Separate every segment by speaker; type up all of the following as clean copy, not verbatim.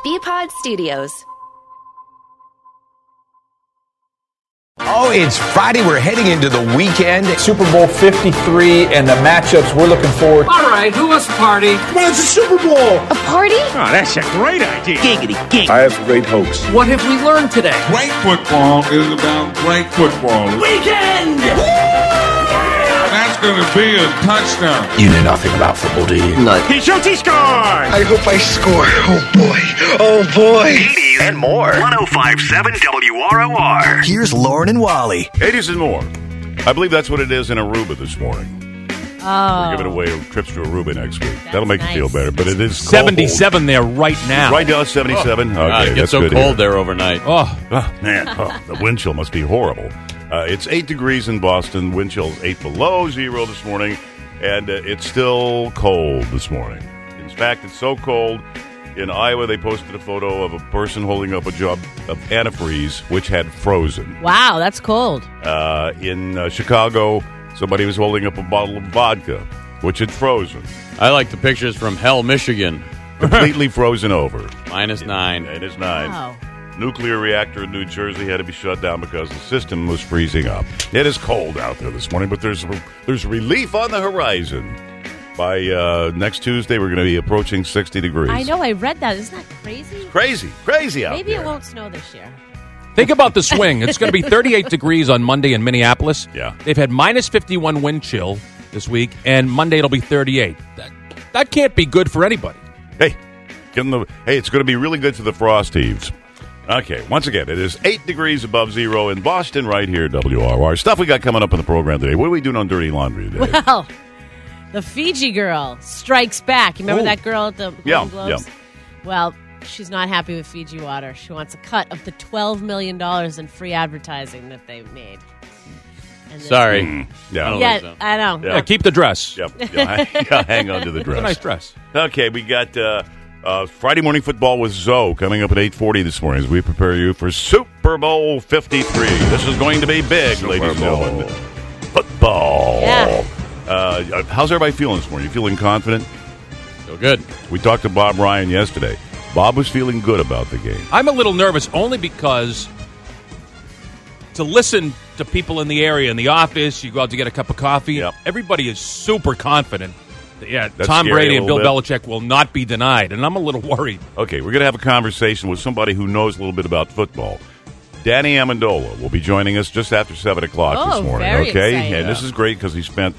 Speaker 1: BPod Studios.
Speaker 2: Oh, it's Friday. We're heading into the weekend.
Speaker 3: Super Bowl 53 and the matchups we're looking forward.
Speaker 4: All right, who wants to party?
Speaker 3: Come on, it's a Super Bowl.
Speaker 1: A party?
Speaker 5: Oh, that's a great idea.
Speaker 4: Giggity gig.
Speaker 6: I have great hopes.
Speaker 4: What have we learned today?
Speaker 7: Great football is about great football.
Speaker 4: Weekend!
Speaker 7: That's going to be a touchdown.
Speaker 2: You know nothing about football, do you?
Speaker 4: No.
Speaker 5: He shoots, he scores!
Speaker 6: I hope I score. Oh, boy. Oh, boy.
Speaker 8: 80s and more. 105.7 WROR.
Speaker 9: Here's Lauren and Wally.
Speaker 10: 80s and more. I believe that's what it is in Aruba this morning.
Speaker 11: Oh.
Speaker 10: We're giving away trips to Aruba next week. That'll make
Speaker 11: nice.
Speaker 10: you feel better, but it is
Speaker 12: 77 there right now.
Speaker 10: Right now it's 77? Okay,
Speaker 13: it gets so cold there overnight.
Speaker 12: Oh,
Speaker 10: man. The wind chill must be horrible. It's 8 degrees in Boston. Wind chill's 8 below zero this morning, and it's still cold this morning. In fact, it's so cold, in Iowa they posted a photo of a person holding up a jug of antifreeze, which had frozen.
Speaker 11: Wow, that's cold.
Speaker 10: In Chicago, somebody was holding up a bottle of vodka, which had frozen.
Speaker 13: I like the pictures from Hell, Michigan.
Speaker 10: Completely frozen over.
Speaker 13: -9.
Speaker 10: It is 9.
Speaker 11: Wow.
Speaker 10: Nuclear reactor in New Jersey had to be shut down because the system was freezing up. It is cold out there this morning, but there's relief on the horizon. By next Tuesday, we're going to be approaching 60 degrees.
Speaker 11: I know, I read that. Isn't that crazy?
Speaker 10: Crazy out
Speaker 11: Maybe
Speaker 10: there.
Speaker 11: it won't snow this year.
Speaker 12: think about the swing. It's going to be 38 degrees on Monday in Minneapolis.
Speaker 10: Yeah.
Speaker 12: They've had minus 51 wind chill this week, and Monday it'll be 38. That can't be good for anybody.
Speaker 10: Hey, it's going to be really good for the frost heaves. Okay, once again, it is 8 degrees above zero in Boston, right here at WRR. Stuff we got coming up in the program today. What are we doing on Dirty Laundry today?
Speaker 11: Well, the Fiji girl strikes back. You remember that girl at the Golden Globes?
Speaker 10: Yeah.
Speaker 11: Well, she's not happy with Fiji Water. She wants a cut of the $12 million in free advertising that they made.
Speaker 13: Sorry.
Speaker 10: Yeah,
Speaker 11: I know.
Speaker 12: Yeah, keep the dress.
Speaker 10: Yep. Hang on to the dress.
Speaker 12: It's a nice dress.
Speaker 10: Okay, we got Friday Morning Football with Zoe coming up at 8:40 this morning as we prepare you for Super Bowl 53. This is going to be big, ladies and gentlemen. Football.
Speaker 11: Yeah.
Speaker 10: How's everybody feeling this morning? You feeling confident?
Speaker 13: Feel good.
Speaker 10: We talked to Bob Ryan yesterday. Bob was feeling good about the game.
Speaker 12: I'm a little nervous only because to listen to people in the area, in the office, you go out to get a cup of coffee, everybody is super confident. That Tom Brady and Bill Belichick will not be denied, and I'm a little worried.
Speaker 10: Okay, we're going to have a conversation with somebody who knows a little bit about football. Danny Amendola will be joining us just after 7 o'clock this morning.
Speaker 11: Very exciting.
Speaker 10: And this is great because he spent,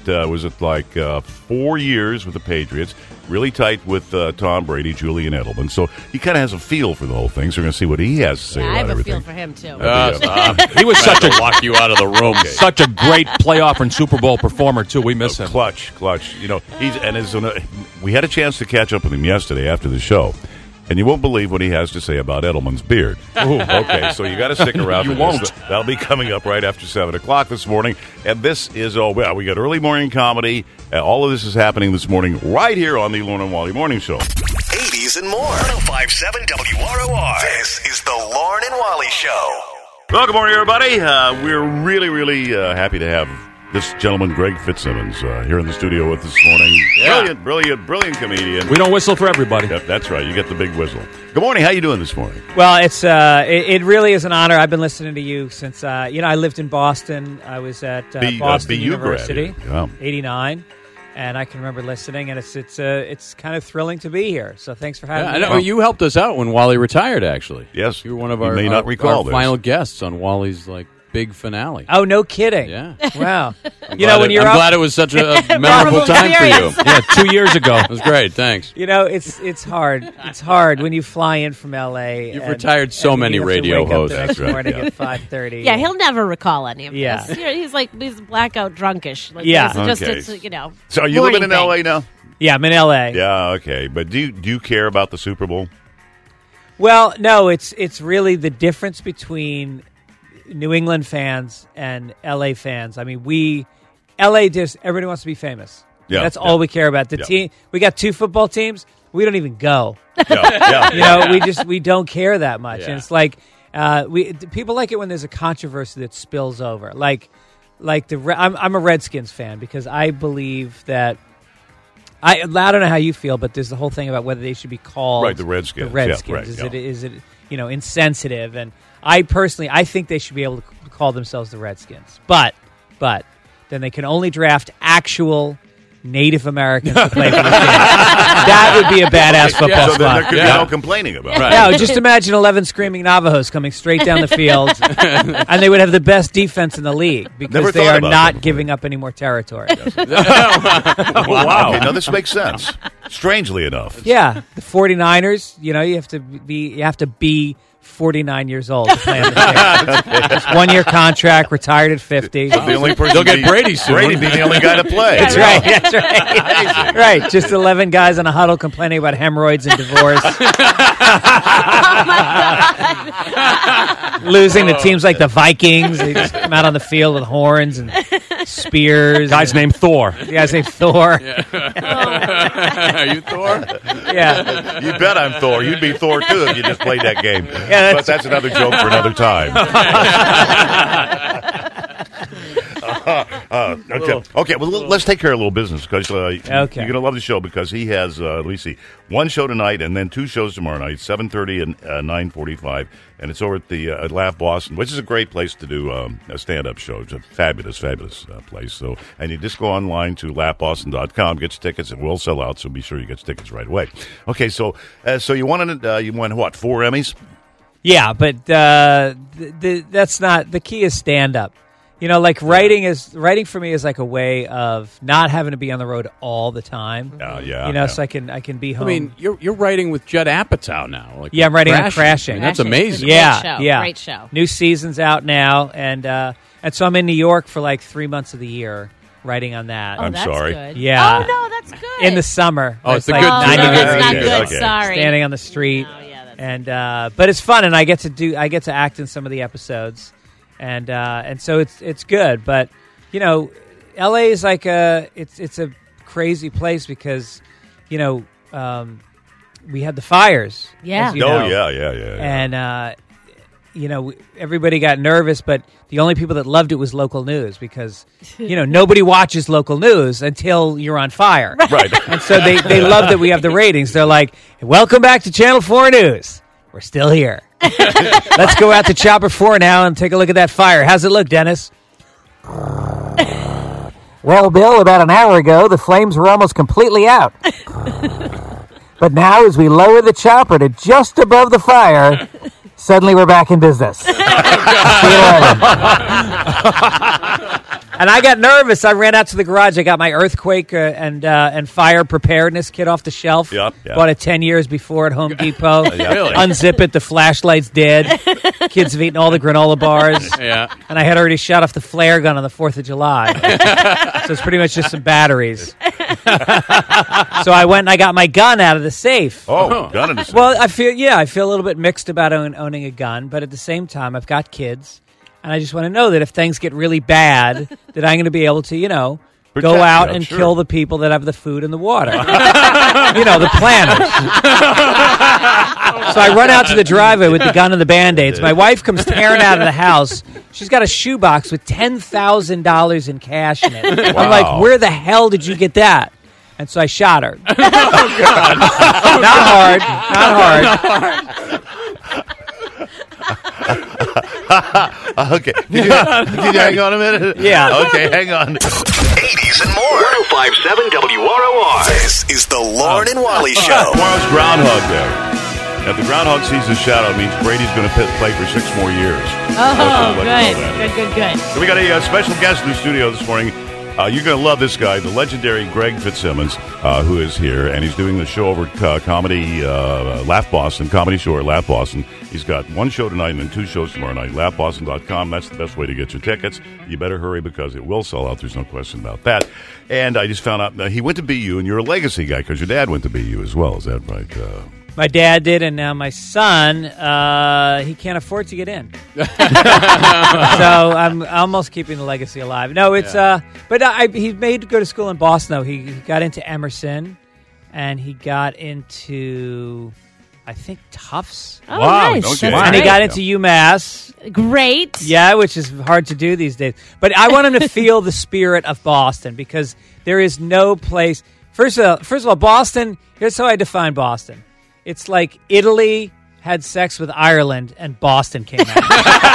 Speaker 10: 4 years with the Patriots, really tight with Tom Brady, Julian Edelman. So he kind of has a feel for the whole thing. So we're going to see what he has to say about
Speaker 11: I have
Speaker 10: everything.
Speaker 11: a feel for him, too.
Speaker 12: He was such a
Speaker 13: lock you out of the room.
Speaker 12: Such a great playoff and Super Bowl performer, too. We miss him.
Speaker 10: Clutch. You know, we had a chance to catch up with him yesterday after the show. And you won't believe what he has to say about Edelman's beard. Ooh, okay, so you got to stick around.
Speaker 12: You won't.
Speaker 10: That'll be coming up right after 7 o'clock this morning. And this is, we got early morning comedy. All of this is happening this morning right here on the Lauren and Wally Morning Show.
Speaker 8: 80s and more. 105.7 WROR. This is the Lauren and Wally Show.
Speaker 10: Well, good morning, everybody. We're really, really happy to have this gentleman, Greg Fitzsimmons, here in the studio with us this morning.
Speaker 13: Yeah.
Speaker 10: Brilliant comedian.
Speaker 12: We don't whistle for everybody.
Speaker 10: Yep, that's right. You get the big whistle. Good morning. How you doing this morning?
Speaker 14: Well, it really is an honor. I've been listening to you since I lived in Boston. I was at Boston University, 89, and I can remember listening. And it's kind of thrilling to be here. So thanks for having me.
Speaker 13: I know you helped us out when Wally retired. Actually,
Speaker 10: yes,
Speaker 13: you were one of
Speaker 10: you
Speaker 13: our
Speaker 10: may not recall
Speaker 13: our final guests on Wally's big finale.
Speaker 14: Oh, no kidding!
Speaker 13: Yeah,
Speaker 14: wow.
Speaker 13: I'm glad it was such a memorable time for you.
Speaker 12: Yeah, 2 years ago.
Speaker 13: It was great. Thanks.
Speaker 14: It's hard. It's hard when you fly in from L.A.
Speaker 13: You've retired so many radio hosts.
Speaker 14: That's right. Morning at 5:30.
Speaker 11: Yeah, he'll never recall any of
Speaker 14: Yeah.
Speaker 11: this. He's blackout drunkish.
Speaker 10: Okay. So are you living in L.A. now?
Speaker 14: Yeah, I'm in L.A.
Speaker 10: Yeah, okay. But do you care about the Super Bowl?
Speaker 14: Well, no. It's really the difference between New England fans and LA fans. I mean, everybody wants to be famous.
Speaker 10: Yeah,
Speaker 14: that's all we care about. The team, we got 2 football teams. We don't even go. We don't care that much. Yeah. And it's like people like it when there's a controversy that spills over. I'm a Redskins fan because I believe that I don't know how you feel, but there's the whole thing about whether they should be called
Speaker 10: the Redskins.
Speaker 14: The Redskins. Is it insensitive? And I think they should be able to call themselves the Redskins. But then they can only draft actual Native Americans to play for the team. That would be a badass football
Speaker 10: so
Speaker 14: squad.
Speaker 10: There could be no complaining about it.
Speaker 14: Right. No, just imagine 11 screaming Navajos coming straight down the field, and they would have the best defense in the league because they are not giving up any more territory.
Speaker 10: Wow. Okay, now this makes sense. Strangely enough.
Speaker 14: Yeah. The 49ers, you have to be 49 years old to play on the team. It's 1-year contract, retired at 50.
Speaker 10: So the only person
Speaker 13: they'll get Brady soon.
Speaker 10: Brady being the only guy to play.
Speaker 14: That's right. Right. Just 11 guys in a huddle complaining about hemorrhoids and divorce. Losing to teams like the Vikings. They just come out on the field with horns and spears.
Speaker 12: Guy's named Thor.
Speaker 14: The guy's named Thor.
Speaker 13: Yeah. Are you Thor?
Speaker 14: Yeah.
Speaker 10: You bet I'm Thor. You'd be Thor, too, if you just played that game.
Speaker 14: Yeah,
Speaker 10: but that's another joke for another time. Okay. Well, let's take care of a little business because you're going to love the show because he has, let me see, one show tonight and then two shows tomorrow night, 7:30 and 9:45, and it's over at the at Laugh Boston, which is a great place to do a stand-up show. It's a fabulous place. So, and you just go online to laughboston.com, get your tickets. It will sell out, so be sure you get your tickets right away. Okay, so you won what, 4 Emmys?
Speaker 14: Yeah, but that's not the key. Is stand-up. Like writing for me is like a way of not having to be on the road all the time. So I can be home.
Speaker 13: I mean, you're writing with Judd Apatow now. Like
Speaker 14: I'm writing on Crashing.
Speaker 13: That's amazing.
Speaker 11: Great show.
Speaker 14: New season's out now, and so I'm in New York for like 3 months of the year writing on that.
Speaker 10: I'm sorry.
Speaker 11: Good.
Speaker 14: Yeah.
Speaker 11: Oh no, that's good.
Speaker 14: In the summer.
Speaker 13: Oh, it's the
Speaker 14: like
Speaker 13: good.
Speaker 14: 90
Speaker 11: no,
Speaker 14: degrees.
Speaker 11: it's not good.
Speaker 10: Okay.
Speaker 11: Sorry.
Speaker 14: Standing on the street.
Speaker 11: Oh, yeah,
Speaker 14: and but it's fun, and I get to act in some of the episodes. And so it's good, but LA is like it's a crazy place because we had the fires.
Speaker 11: Yeah.
Speaker 14: And everybody got nervous, but the only people that loved it was local news because nobody watches local news until you're on fire.
Speaker 10: Right.
Speaker 14: And so they love that we have the ratings. They're like, "Welcome back to Channel 4 News. We're still here. Let's go out to Chopper 4 now and take a look at that fire. How's it look, Dennis?" "Well, Bill, about an hour ago, the flames were almost completely out. But now, as we lower the chopper to just above the fire, suddenly we're back in business." See you later. And I got nervous. I ran out to the garage. I got my earthquake and fire preparedness kit off the shelf.
Speaker 10: Yep.
Speaker 14: Bought it 10 years before at Home Depot.
Speaker 13: Really?
Speaker 14: Unzip it. The flashlight's dead. Kids have eaten all the granola bars.
Speaker 13: Yeah.
Speaker 14: And I had already shot off the flare gun on the 4th of July. So it's pretty much just some batteries. So I went and I got my gun out of the safe.
Speaker 10: Oh, gun in the safe.
Speaker 14: Well, I feel a little bit mixed about owning a gun, but at the same time, I've got kids. And I just want to know that if things get really bad, that I'm going to be able to, go out and kill the people that have the food and the water. The planners. So I run out to the driveway with the gun and the Band-Aids. My wife comes tearing out of the house. She's got a shoebox with $10,000 in cash in it.
Speaker 10: Wow.
Speaker 14: I'm like, "Where the hell did you get that?" And so I shot her.
Speaker 13: Oh, God.
Speaker 14: Not hard.
Speaker 10: Okay. Did you hang on a minute?
Speaker 14: Yeah.
Speaker 10: Okay, hang on.
Speaker 8: 80s and more. 1057 WROR. This is the Lauren and Wally Show.
Speaker 10: Tomorrow's Groundhog Day. If the groundhog sees his shadow, it means Brady's going to play for 6 more years.
Speaker 11: Oh, good.
Speaker 10: So we got a special guest in the studio this morning. You're going to love this guy, the legendary Greg Fitzsimmons, who is here, and he's doing the show over comedy, Laugh Boston, comedy show at Laugh Boston. He's got one show tonight and then 2 shows tomorrow night. LaughBoston.com, that's the best way to get your tickets. You better hurry because it will sell out. There's no question about that. And I just found out he went to BU, and you're a legacy guy because your dad went to BU as well. Is that right?
Speaker 14: My dad did, and now my son, he can't afford to get in. So I'm almost keeping the legacy alive. No, it's but he made to go to school in Boston, though. He got into Emerson, and he got into, I think, Tufts.
Speaker 11: Oh, nice.
Speaker 10: Okay.
Speaker 14: And he got into UMass.
Speaker 11: Great.
Speaker 14: Yeah, which is hard to do these days. But I want him to feel the spirit of Boston because there is no place. First of all, Boston, here's how I define Boston. It's like Italy had sex with Ireland and Boston came out.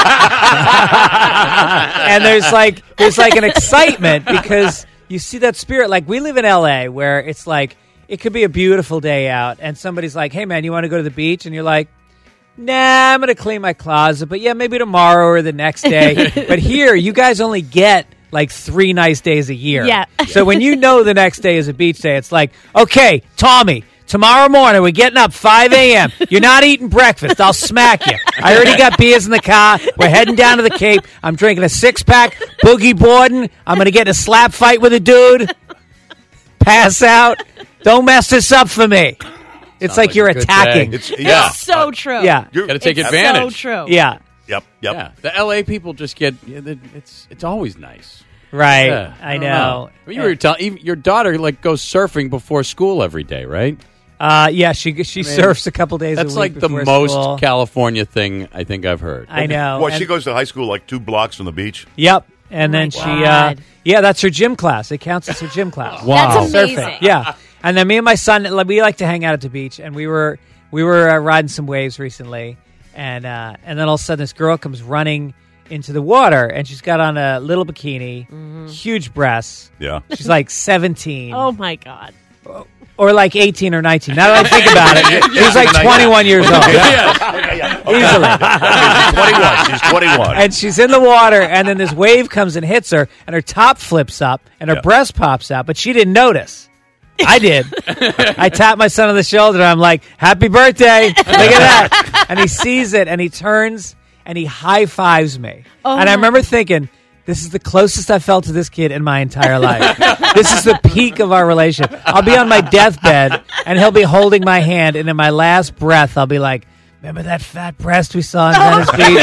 Speaker 14: And there's like an excitement because you see that spirit. Like, we live in LA where it's like it could be a beautiful day out and somebody's like, "Hey man, you want to go to the beach?" And you're like, "Nah, I'm going to clean my closet, but yeah, maybe tomorrow or the next day." But here, you guys only get like 3 nice days a year.
Speaker 11: Yeah.
Speaker 14: So when you know the next day is a beach day, it's like, "Okay, Tommy, tomorrow morning, we're getting up 5 a.m. You're not eating breakfast. I'll smack you. I already got beers in the car. We're heading down to the Cape. I'm drinking a 6-pack, boogie boarding. I'm going to get in a slap fight with a dude. Pass out. Don't mess this up for me." It's like you're attacking.
Speaker 11: It's so true.
Speaker 14: Yeah.
Speaker 13: You got to take advantage.
Speaker 11: So true.
Speaker 14: Yeah.
Speaker 10: Yep.
Speaker 13: Yeah. The LA people just get, it's always nice.
Speaker 14: Right.
Speaker 13: Yeah.
Speaker 14: I know.
Speaker 13: Well, you were telling, your daughter like goes surfing before school every day, right?
Speaker 14: Yeah, she surfs a couple days a week.
Speaker 13: That's like the
Speaker 14: before
Speaker 13: most
Speaker 14: school.
Speaker 13: California thing I think I've heard.
Speaker 14: I know.
Speaker 10: Well, she goes to high school like 2 blocks from the beach.
Speaker 14: Yep. And then
Speaker 11: God.
Speaker 14: that's her gym class. It counts as her gym class.
Speaker 11: Wow. That's amazing.
Speaker 14: Surfing. Yeah. And then me and my son, we like to hang out at the beach, and we were riding some waves recently, and then all of a sudden this girl comes running into the water, and she's got on a little bikini, huge breasts.
Speaker 10: Yeah.
Speaker 14: She's like 17.
Speaker 11: Oh my God.
Speaker 14: Or like 18 or 19. Now that I think about it, she's like 21 years old. Easily.
Speaker 10: She's 21.
Speaker 14: And she's in the water, and then this wave comes and hits her, and her top flips up, and her breast pops out, but she didn't notice. I did. I tapped my son on the shoulder, and I'm like, "Happy birthday. Look at that." And he sees it, and he turns, and he high-fives me.
Speaker 11: Oh.
Speaker 14: And I remember thinking, this is the closest I've felt to this kid in my entire life. This is the peak of our relationship. I'll be on my deathbed, and he'll be holding my hand, and in my last breath, I'll be like, "Remember that fat breast we saw in Venice Beach?"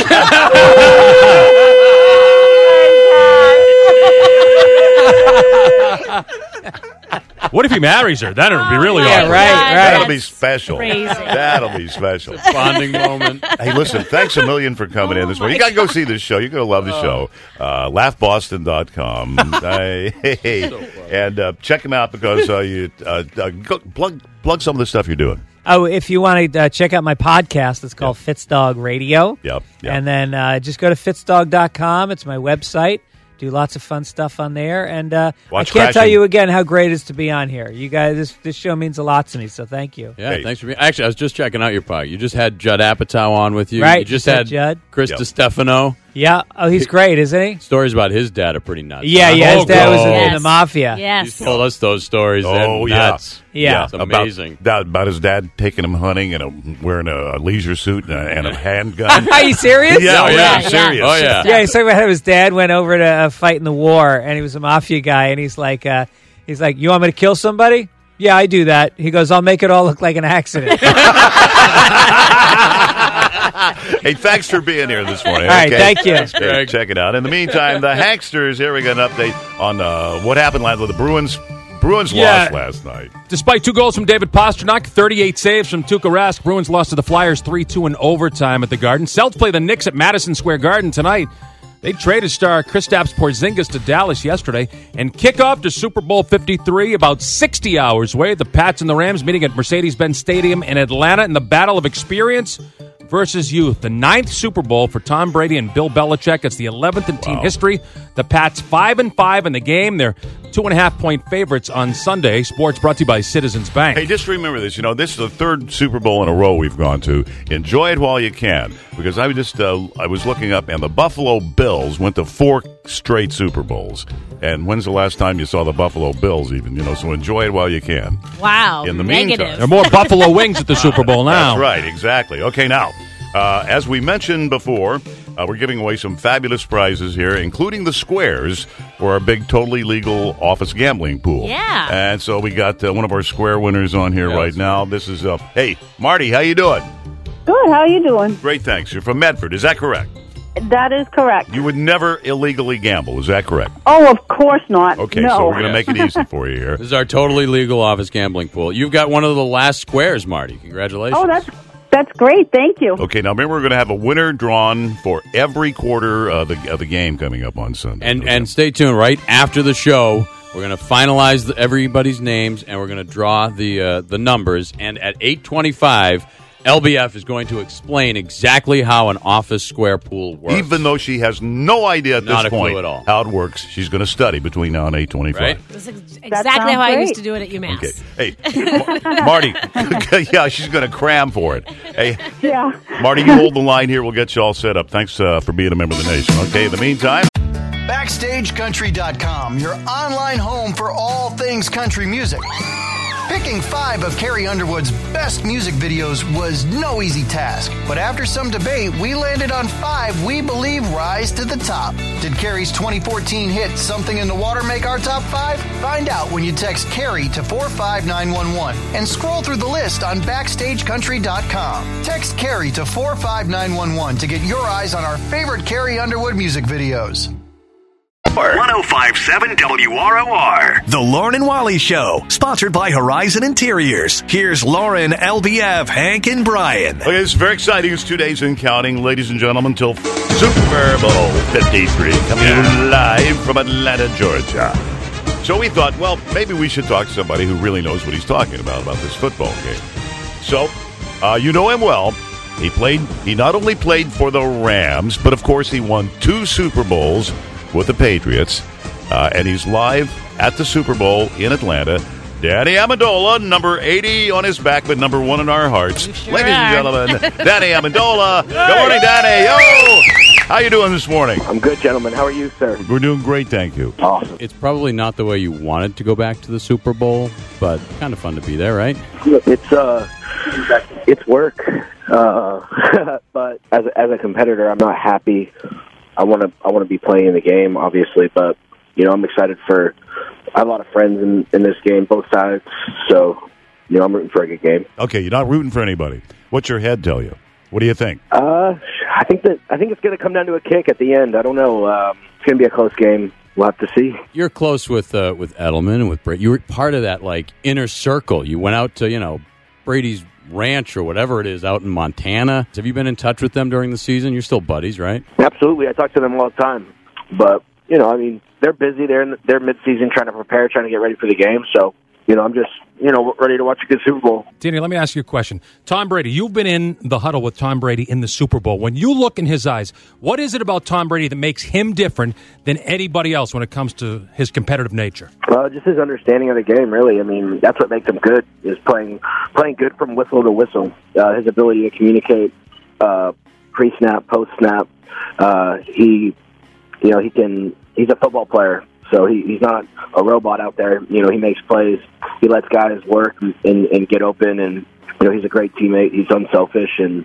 Speaker 12: What if he marries her? Then it would be really awesome.
Speaker 14: Right.
Speaker 10: That'll be special.
Speaker 11: Crazy.
Speaker 10: That'll be special.
Speaker 13: Bonding moment.
Speaker 10: Hey, listen, thanks a million for coming in this morning. You got to go see this show. You're going to love the show. LaughBoston.com. And check him out because you plug some of the stuff you're doing.
Speaker 14: Oh, if you want to check out my podcast, it's called Fitzdog Radio.
Speaker 10: Yep.
Speaker 14: And then just go to fitzdog.com. It's my website. Do lots of fun stuff on there. And I can't tell you again how great it is to be on here. You guys, this show means a lot to me, so thank you.
Speaker 13: Yeah, thanks for being. Actually, I was just checking out your podcast. You just had Judd Apatow on with you.
Speaker 14: Right.
Speaker 13: You just had
Speaker 14: Judd.
Speaker 13: Chris DiStefano.
Speaker 14: Yeah. Oh, he's great, isn't he?
Speaker 13: Stories about his dad are pretty nuts.
Speaker 14: Yeah, his dad was in the mafia.
Speaker 11: Yes.
Speaker 13: He's told us those stories.
Speaker 10: Oh,
Speaker 13: They're nuts.
Speaker 14: Yeah.
Speaker 13: It's amazing.
Speaker 10: About his dad taking him hunting and wearing a leisure suit and a handgun.
Speaker 14: Are you serious?
Speaker 10: Yeah, serious.
Speaker 13: Oh, yeah.
Speaker 14: Yeah, he's talking about how his dad went over to fight in the war, and he was a mafia guy, and he's like, "You want me to kill somebody? Yeah, I do that." He goes, "I'll make it all look like an accident."
Speaker 10: Hey, thanks for being here this morning.
Speaker 14: All right, thank you.
Speaker 10: Hey, check it out. In the meantime, the Hanksters, here we got an update on what happened last night. The Bruins lost last night.
Speaker 12: Despite 2 goals from David Pastrnak, 38 saves from Tuukka Rask, Bruins lost to the Flyers 3-2 in overtime at the Garden. Celtics play the Knicks at Madison Square Garden tonight. They traded star Kristaps Porzingis to Dallas yesterday and kick off to Super Bowl 53 about 60 hours away. The Pats and the Rams meeting at Mercedes-Benz Stadium in Atlanta in the battle of experience versus youth. The 9th Super Bowl for Tom Brady and Bill Belichick. It's the 11th in team history. The Pats 5-5 in the game. They're 2.5-point favorites on Sunday. Sports brought to you by Citizens Bank.
Speaker 10: Hey, just remember this. This is the 3rd Super Bowl in a row we've gone to. Enjoy it while you can, because I was looking up, and the Buffalo Bills went to 4 straight Super Bowls. And when's the last time you saw the Buffalo Bills even? So enjoy it while you can.
Speaker 11: Wow.
Speaker 10: In the
Speaker 11: negative.
Speaker 10: meantime.
Speaker 12: There are more Buffalo wings at the Super Bowl now.
Speaker 10: That's right, exactly. Okay, now, as we mentioned before, we're giving away some fabulous prizes here, including the squares for our big totally legal office gambling pool.
Speaker 11: Yeah.
Speaker 10: And so we got one of our square winners on here right now. This is, hey, Marty, how you doing?
Speaker 1: Good, how you doing?
Speaker 10: Great, thanks. You're from Medford, is that correct?
Speaker 1: That is correct.
Speaker 10: You would never illegally gamble, is that correct?
Speaker 1: Oh, of course not.
Speaker 10: Okay,
Speaker 1: no.
Speaker 10: so we're going to make it easy for you here.
Speaker 13: This is our totally legal office gambling pool. You've got one of the last squares, Marty. Congratulations.
Speaker 1: Oh, that's great. Thank you.
Speaker 10: Okay, now remember, we're going to have a winner drawn for every quarter of the game coming up on Sunday.
Speaker 13: And stay tuned. Right after the show, We're going to finalize everybody's names, and we're going to draw the numbers. And at 8:25, LBF is going to explain exactly how an office square pool works.
Speaker 10: Even though she has no idea at
Speaker 13: Not
Speaker 10: this
Speaker 13: a
Speaker 10: point
Speaker 13: clue at all.
Speaker 10: how it works, she's going to study between now and 8:25.
Speaker 13: Right?
Speaker 11: That's exactly how I used to do it at UMass.
Speaker 10: Okay. Hey, Marty. Yeah, she's going to cram for it. Hey,
Speaker 1: Yeah.
Speaker 10: Marty, you hold the line here. We'll get you all set up. Thanks for being a member of the nation. Okay, in the meantime.
Speaker 9: BackstageCountry.com, your online home for all things country music. Picking 5 of Carrie Underwood's best music videos was no easy task, but after some debate, we landed on 5 we believe rise to the top. Did Carrie's 2014 hit Something in the Water make our top 5? Find out when you text Carrie to 45911 and scroll through the list on BackstageCountry.com. Text Carrie to 45911 to get your eyes on our favorite Carrie Underwood music videos.
Speaker 8: 105.7 WROR. The Lauren and Wally Show, sponsored by Horizon Interiors. Here's Lauren, LBF, Hank, and Brian.
Speaker 10: Okay, this is very exciting. It's 2 days and counting, ladies and gentlemen, till Super Bowl 53, coming live from Atlanta, Georgia. So we thought, well, maybe we should talk to somebody who really knows what he's talking about this football game. So, you know him well. He not only played for the Rams, but of course he won 2 Super Bowls with the Patriots, and he's live at the Super Bowl in Atlanta. Danny Amendola, number 80 on his back, but number 1 in our hearts.
Speaker 11: Sure
Speaker 10: Ladies and
Speaker 11: are.
Speaker 10: gentlemen, Danny Amendola. Good morning, Danny. Yo! How you doing this morning?
Speaker 15: I'm good, gentlemen. How are you, sir?
Speaker 10: We're doing great, thank you.
Speaker 15: Awesome.
Speaker 13: It's probably not the way you wanted to go back to the Super Bowl, but kind of fun to be there, right?
Speaker 15: It's work, but as a competitor, I'm not happy. I want to be playing in the game, obviously, but I'm excited for. I have a lot of friends in this game, both sides, so I'm rooting for a good game.
Speaker 10: Okay, you're not rooting for anybody. What's your head tell you? What do you think?
Speaker 15: I think it's going to come down to a kick at the end. I don't know. It's going to be a close game. We'll have to see.
Speaker 13: You're close with Edelman and with Brady. You were part of that inner circle. You went out to Brady's ranch or whatever it is out in Montana. Have you been in touch with them during the season? You're still buddies, right?
Speaker 15: Absolutely. I talk to them all the time. But, they're busy. They're in their midseason trying to prepare, trying to get ready for the game. So, I'm just, ready to watch a good Super Bowl.
Speaker 12: Danny, let me ask you a question. Tom Brady, you've been in the huddle with Tom Brady in the Super Bowl. When you look in his eyes, what is it about Tom Brady that makes him different than anybody else when it comes to his competitive nature?
Speaker 15: Just his understanding of the game, really. That's what makes him good, is playing good from whistle to whistle. His ability to communicate pre-snap, post-snap. He's a football player. So he's not a robot out there. He makes plays. He lets guys work and get open. And he's a great teammate. He's unselfish, and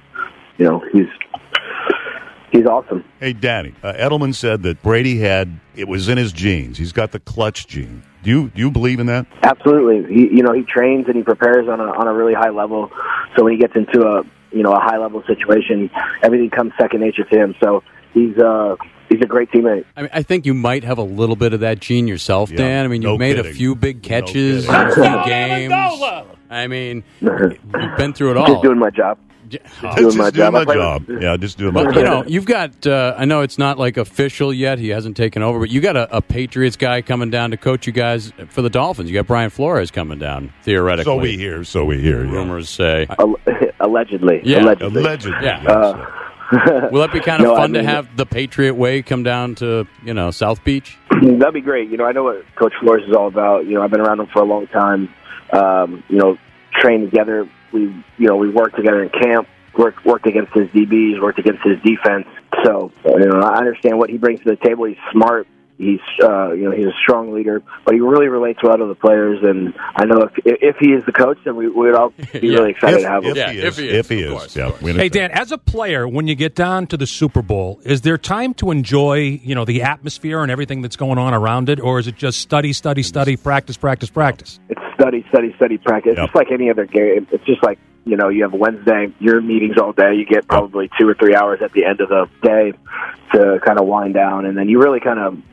Speaker 15: he's awesome.
Speaker 10: Hey, Danny, Edelman said that Brady it was in his genes. He's got the clutch gene. Do you believe in that?
Speaker 15: Absolutely. He trains and he prepares on a really high level. So when he gets into a high level situation, everything comes second nature to him. So he's a great teammate.
Speaker 13: I think you might have a little bit of that gene yourself, Dan. You've made a few big catches in a few games. You've been through it all.
Speaker 15: Just doing my job.
Speaker 10: Yeah, just doing my job.
Speaker 13: You've got, I know it's not official yet. He hasn't taken over, but you got a Patriots guy coming down to coach you guys for the Dolphins. You got Brian Flores coming down, theoretically.
Speaker 10: So we hear.
Speaker 13: Rumors say.
Speaker 15: Allegedly.
Speaker 13: Yeah.
Speaker 15: Allegedly.
Speaker 13: Yeah. Will that be kind of fun to have the Patriot way come down to, South Beach?
Speaker 15: That'd be great. I know what Coach Flores is all about. I've been around him for a long time. Trained together. We worked together in camp, worked against his DBs, worked against his defense. So, I understand what he brings to the table. He's smart. He's a strong leader, but he really relates well to the players. And I know if he is the coach, then we would all be really excited to have him.
Speaker 10: If he is. Yeah,
Speaker 12: hey, Dan, as a player, when you get down to the Super Bowl, is there time to enjoy, the atmosphere and everything that's going on around it, or is it just study, practice?
Speaker 15: It's study, practice. It's just like any other game. It's just like, you have Wednesday, your meetings all day. You get probably 2 or 3 hours at the end of the day to kind of wind down, and then you really kind of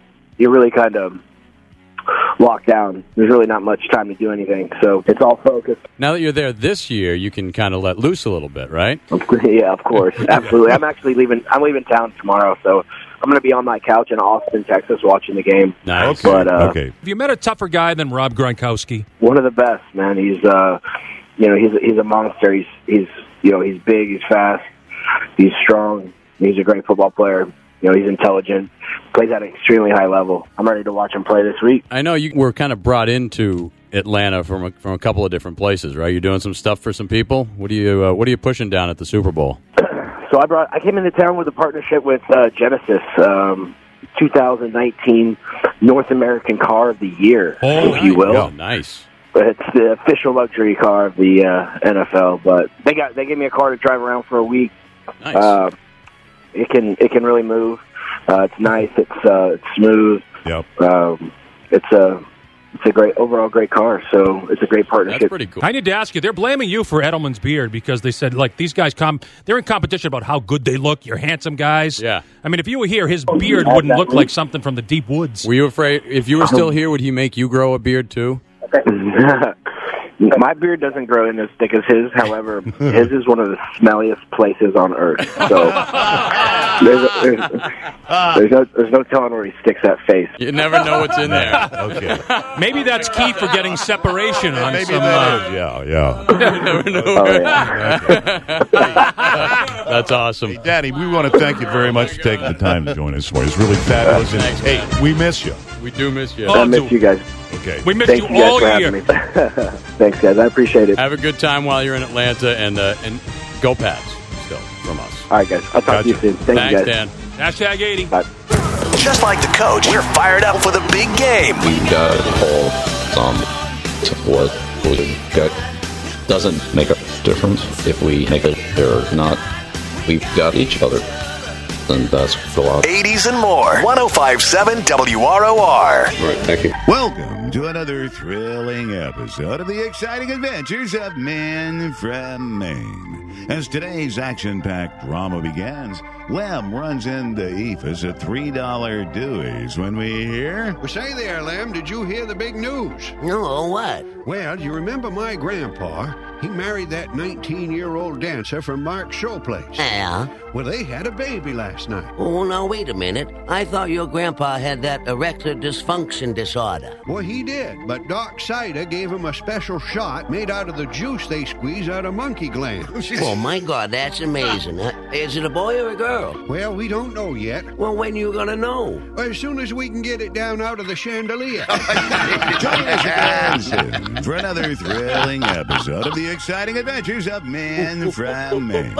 Speaker 15: locked down. There's really not much time to do anything, so it's all focused.
Speaker 13: Now that you're there this year, you can kind of let loose a little bit, right?
Speaker 15: Yeah, of course, absolutely. I'm leaving town tomorrow, so I'm gonna be on my couch in Austin, Texas, watching the game.
Speaker 10: Nice.
Speaker 15: But
Speaker 10: okay.
Speaker 12: Have you met a tougher guy than Rob Gronkowski?
Speaker 15: One of the best, man. He's he's a monster. He's big, he's fast, he's strong. He's a great football player. He's intelligent, plays at an extremely high level. I'm ready to watch him play this week.
Speaker 13: I know you were kind of brought into Atlanta from a couple of different places, right? You're doing some stuff for some people. What are you pushing down at the Super Bowl?
Speaker 15: So I came into town with a partnership with Genesis, 2019 North American Car of the Year, if you will.
Speaker 13: Oh, nice.
Speaker 15: But it's the official luxury car of the NFL. But they gave me a car to drive around for a week.
Speaker 13: Nice.
Speaker 15: It can really move. It's nice. It's smooth.
Speaker 10: Yep.
Speaker 15: It's a great car, so it's a great partnership.
Speaker 13: That's pretty cool.
Speaker 12: I need to ask you, they're blaming you for Edelman's beard because they said, like, these guys they're in competition about how good they look. You're handsome guys.
Speaker 13: Yeah.
Speaker 12: I mean, if you were here, his beard wouldn't look like something from the deep woods.
Speaker 13: Were you afraid, if you were still here, would he make you grow a beard too?
Speaker 15: My beard doesn't grow in as thick as his. However, his is one of the smelliest places on earth. So there's no telling where he sticks that face.
Speaker 13: You never know what's in there.
Speaker 10: Okay.
Speaker 12: Maybe that's key for getting separation on
Speaker 10: Maybe
Speaker 12: some...
Speaker 10: that is. Yeah.
Speaker 13: You never know.
Speaker 15: Oh, yeah.
Speaker 13: That's awesome.
Speaker 10: Hey, Daddy, we want to thank you very much for taking the time to join us. It's really fabulous. And,
Speaker 13: Thanks,
Speaker 10: hey, we miss you.
Speaker 13: We do miss you.
Speaker 15: I miss you guys.
Speaker 10: Okay.
Speaker 12: We miss
Speaker 15: Thank
Speaker 12: you
Speaker 15: you guys
Speaker 12: all
Speaker 15: for
Speaker 12: year.
Speaker 15: having me. Thanks, guys. I appreciate it.
Speaker 13: Have a good time while you're in Atlanta, and go Pats still from us.
Speaker 15: All right, guys. I'll talk to you soon. Thank you, guys.
Speaker 13: Dan.
Speaker 12: Hashtag 80.
Speaker 15: Bye.
Speaker 8: Just like the coach, we're fired up for the big game.
Speaker 16: We got to hold some to what we got. Doesn't make a difference if we make it or not. We've got each other. And that's a lot.
Speaker 8: 80s and more. 105.7 WROR.
Speaker 16: Right, thank you.
Speaker 10: Welcome to another thrilling episode of the exciting adventures of Men from Maine. As today's action-packed drama begins, Lem runs into Ephus at $3 Dewey's when we hear...
Speaker 17: Well, say there, Lem, did you hear the big news?
Speaker 18: No, what?
Speaker 17: Well, you remember my grandpa? He married that 19-year-old dancer from Mark's show place.
Speaker 18: Yeah?
Speaker 17: Well, they had a baby last night.
Speaker 18: Oh, now, wait a minute. I thought your grandpa had that erectile dysfunction disorder.
Speaker 17: Well, he did, but Doc Cider gave him a special shot made out of the juice they squeeze out of monkey glands.
Speaker 18: Oh, my God, that's amazing. Is it a boy or a girl?
Speaker 17: Well, we don't know yet.
Speaker 18: Well, when you gonna know?
Speaker 17: As soon as we can get it down out of the chandelier.
Speaker 10: Join us again soon for another thrilling episode of the exciting adventures of Men from Maine.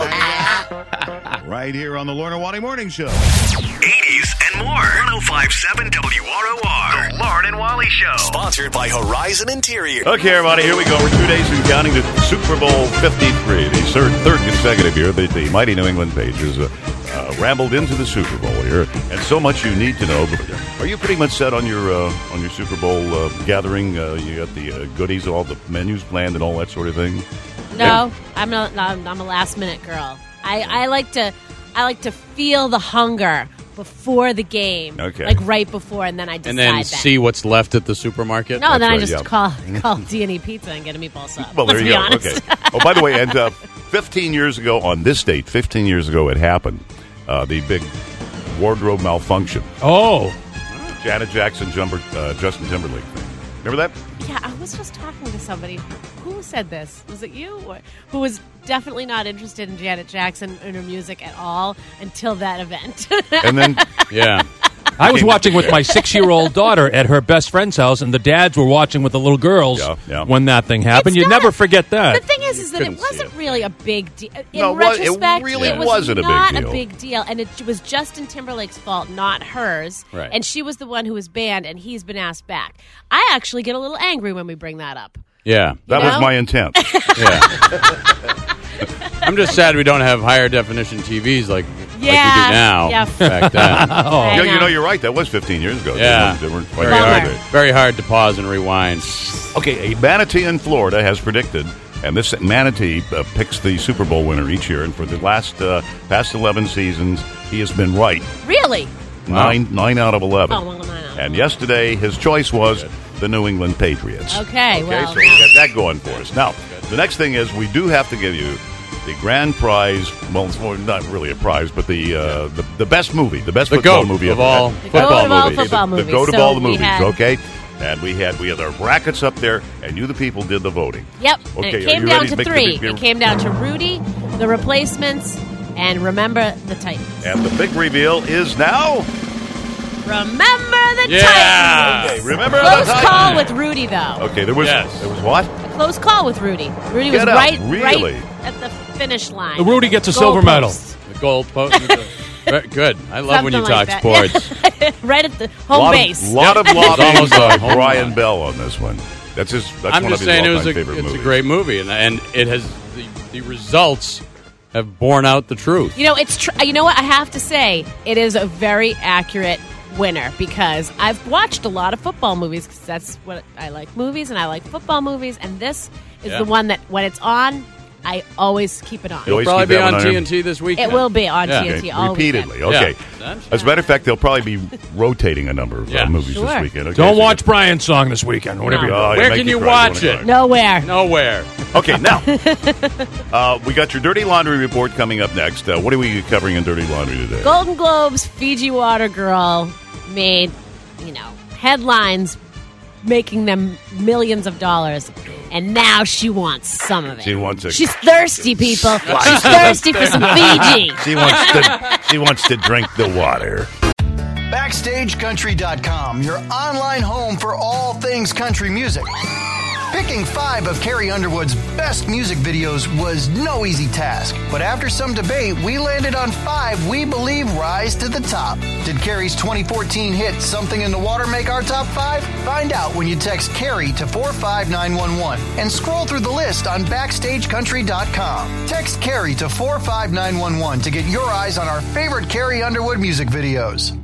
Speaker 10: Right here on the Lorna Wally Morning Show.
Speaker 8: 80s and more. 105.7 WROR. The Lauren and Wally Show. Sponsored by Horizon Interior.
Speaker 10: Okay, everybody, here we go. We're 2 days and counting to Super Bowl 53, the third consecutive year that the mighty New England Patriots rambled into the Super Bowl here, and so much you need to know. Are you pretty much set on your Super Bowl gathering? You got the goodies, all the menus planned, and all that sort of thing.
Speaker 11: No, I'm not. I'm a last minute girl. I like to feel the hunger before the game.
Speaker 13: Okay.
Speaker 11: Like right before, and then I decide.
Speaker 13: And then see what's left at the supermarket?
Speaker 11: No, then I just call D&E Pizza and get a meatball sub.
Speaker 10: Well, there you go. Okay. Oh, by the way, and 15 years ago on this date, 15 years ago it happened. The big wardrobe malfunction.
Speaker 12: Oh.
Speaker 10: Janet Jackson, Justin Timberlake thing. Remember that?
Speaker 11: Yeah, I was just talking to somebody. Who said this? Was it you? Who was definitely not interested in Janet Jackson and her music at all until that event.
Speaker 10: And then,
Speaker 13: yeah.
Speaker 12: I was watching with my 6-year-old daughter at her best friend's house, and the dads were watching with the little girls when that thing happened. You never forget that.
Speaker 11: The thing is that it wasn't really a big deal. In
Speaker 10: No,
Speaker 11: retrospect,
Speaker 10: it really
Speaker 11: was
Speaker 10: wasn't a big
Speaker 11: not
Speaker 10: deal.
Speaker 11: a big deal, and it was Justin Timberlake's fault, not hers.
Speaker 13: Right.
Speaker 11: And she was the one who was banned, and he's been asked back. I actually get a little angry when we bring that up.
Speaker 13: Yeah.
Speaker 10: That was my intent.
Speaker 13: Yeah. I'm just sad we don't have higher definition TVs like we do now.
Speaker 11: Yeah.
Speaker 13: Back then.
Speaker 10: You're right. That was 15 years ago.
Speaker 13: Yeah.
Speaker 10: They weren't quite
Speaker 13: very hard to pause and rewind.
Speaker 10: Okay, a manatee in Florida has predicted, and this manatee picks the Super Bowl winner each year, and for the past 11 seasons, he has been right.
Speaker 11: Really?
Speaker 10: 9 out of 11.
Speaker 11: Oh, well, 9 out of
Speaker 10: And yesterday, his choice was the New England Patriots.
Speaker 11: Okay, well,
Speaker 10: so we got that going for us. Now, the next thing is we do have to give you the grand prize. Well, it's not really a prize, but the best movie, the best football movie
Speaker 11: of all. Football movies.
Speaker 10: The goat of all the movies. Okay. And we had our brackets up there, and you, the people, did the voting.
Speaker 11: Yep.
Speaker 10: Okay,
Speaker 11: and it came down to 3. It came down to Rudy, The Replacements, and Remember the Titans.
Speaker 10: And the big reveal is now.
Speaker 11: Remember the Titans.
Speaker 10: Okay, remember
Speaker 11: close
Speaker 10: the Titans.
Speaker 11: call with Rudy, though.
Speaker 10: Okay, there was what?
Speaker 11: A close call with Rudy. Rudy was right at the finish line.
Speaker 12: Rudy gets a silver medal.
Speaker 13: The goal post. Good. I love when you talk sports.
Speaker 11: Right at the home base.
Speaker 10: A lot of lobbying by Brian Bell on this one. That's
Speaker 13: I'm
Speaker 10: one
Speaker 13: just
Speaker 10: of his
Speaker 13: saying
Speaker 10: all-time favorite
Speaker 13: it's
Speaker 10: movies.
Speaker 13: a great movie, and it has the results have borne out the truth.
Speaker 11: You know, you know what I have to say? It is a very accurate winner because I've watched a lot of football movies because that's what I like, movies, and I like football movies, and this is the one that when it's on, I always keep it on.
Speaker 13: It'll probably be on TNT this weekend.
Speaker 11: It will be on TNT all
Speaker 10: repeatedly.
Speaker 11: weekend.
Speaker 10: Okay.
Speaker 13: Yeah.
Speaker 10: As a matter of fact, they'll probably be rotating a number of movies
Speaker 11: Sure.
Speaker 10: this weekend. Okay,
Speaker 12: Don't watch Brian's song this weekend. Whatever.
Speaker 11: No.
Speaker 13: Where can you watch it?
Speaker 11: Nowhere.
Speaker 10: Okay, now we got your Dirty Laundry report coming up next. What are we covering in Dirty Laundry today?
Speaker 11: Golden Globes, Fiji Water Girl made, headlines, making them millions of dollars, and now she wants some of it.
Speaker 10: She wants it.
Speaker 11: She's thirsty, people. She's thirsty for some Fiji.
Speaker 10: She wants to drink the water.
Speaker 9: BackstageCountry.com, your online home for all things country music. Picking 5 of Carrie Underwood's best music videos was no easy task, but after some debate, we landed on 5 we believe rise to the top. Did Carrie's 2014 hit Something in the Water make our top 5? Find out when you text Carrie to 45911 and scroll through the list on BackstageCountry.com. Text Carrie to 45911 to get your eyes on our favorite Carrie Underwood music videos.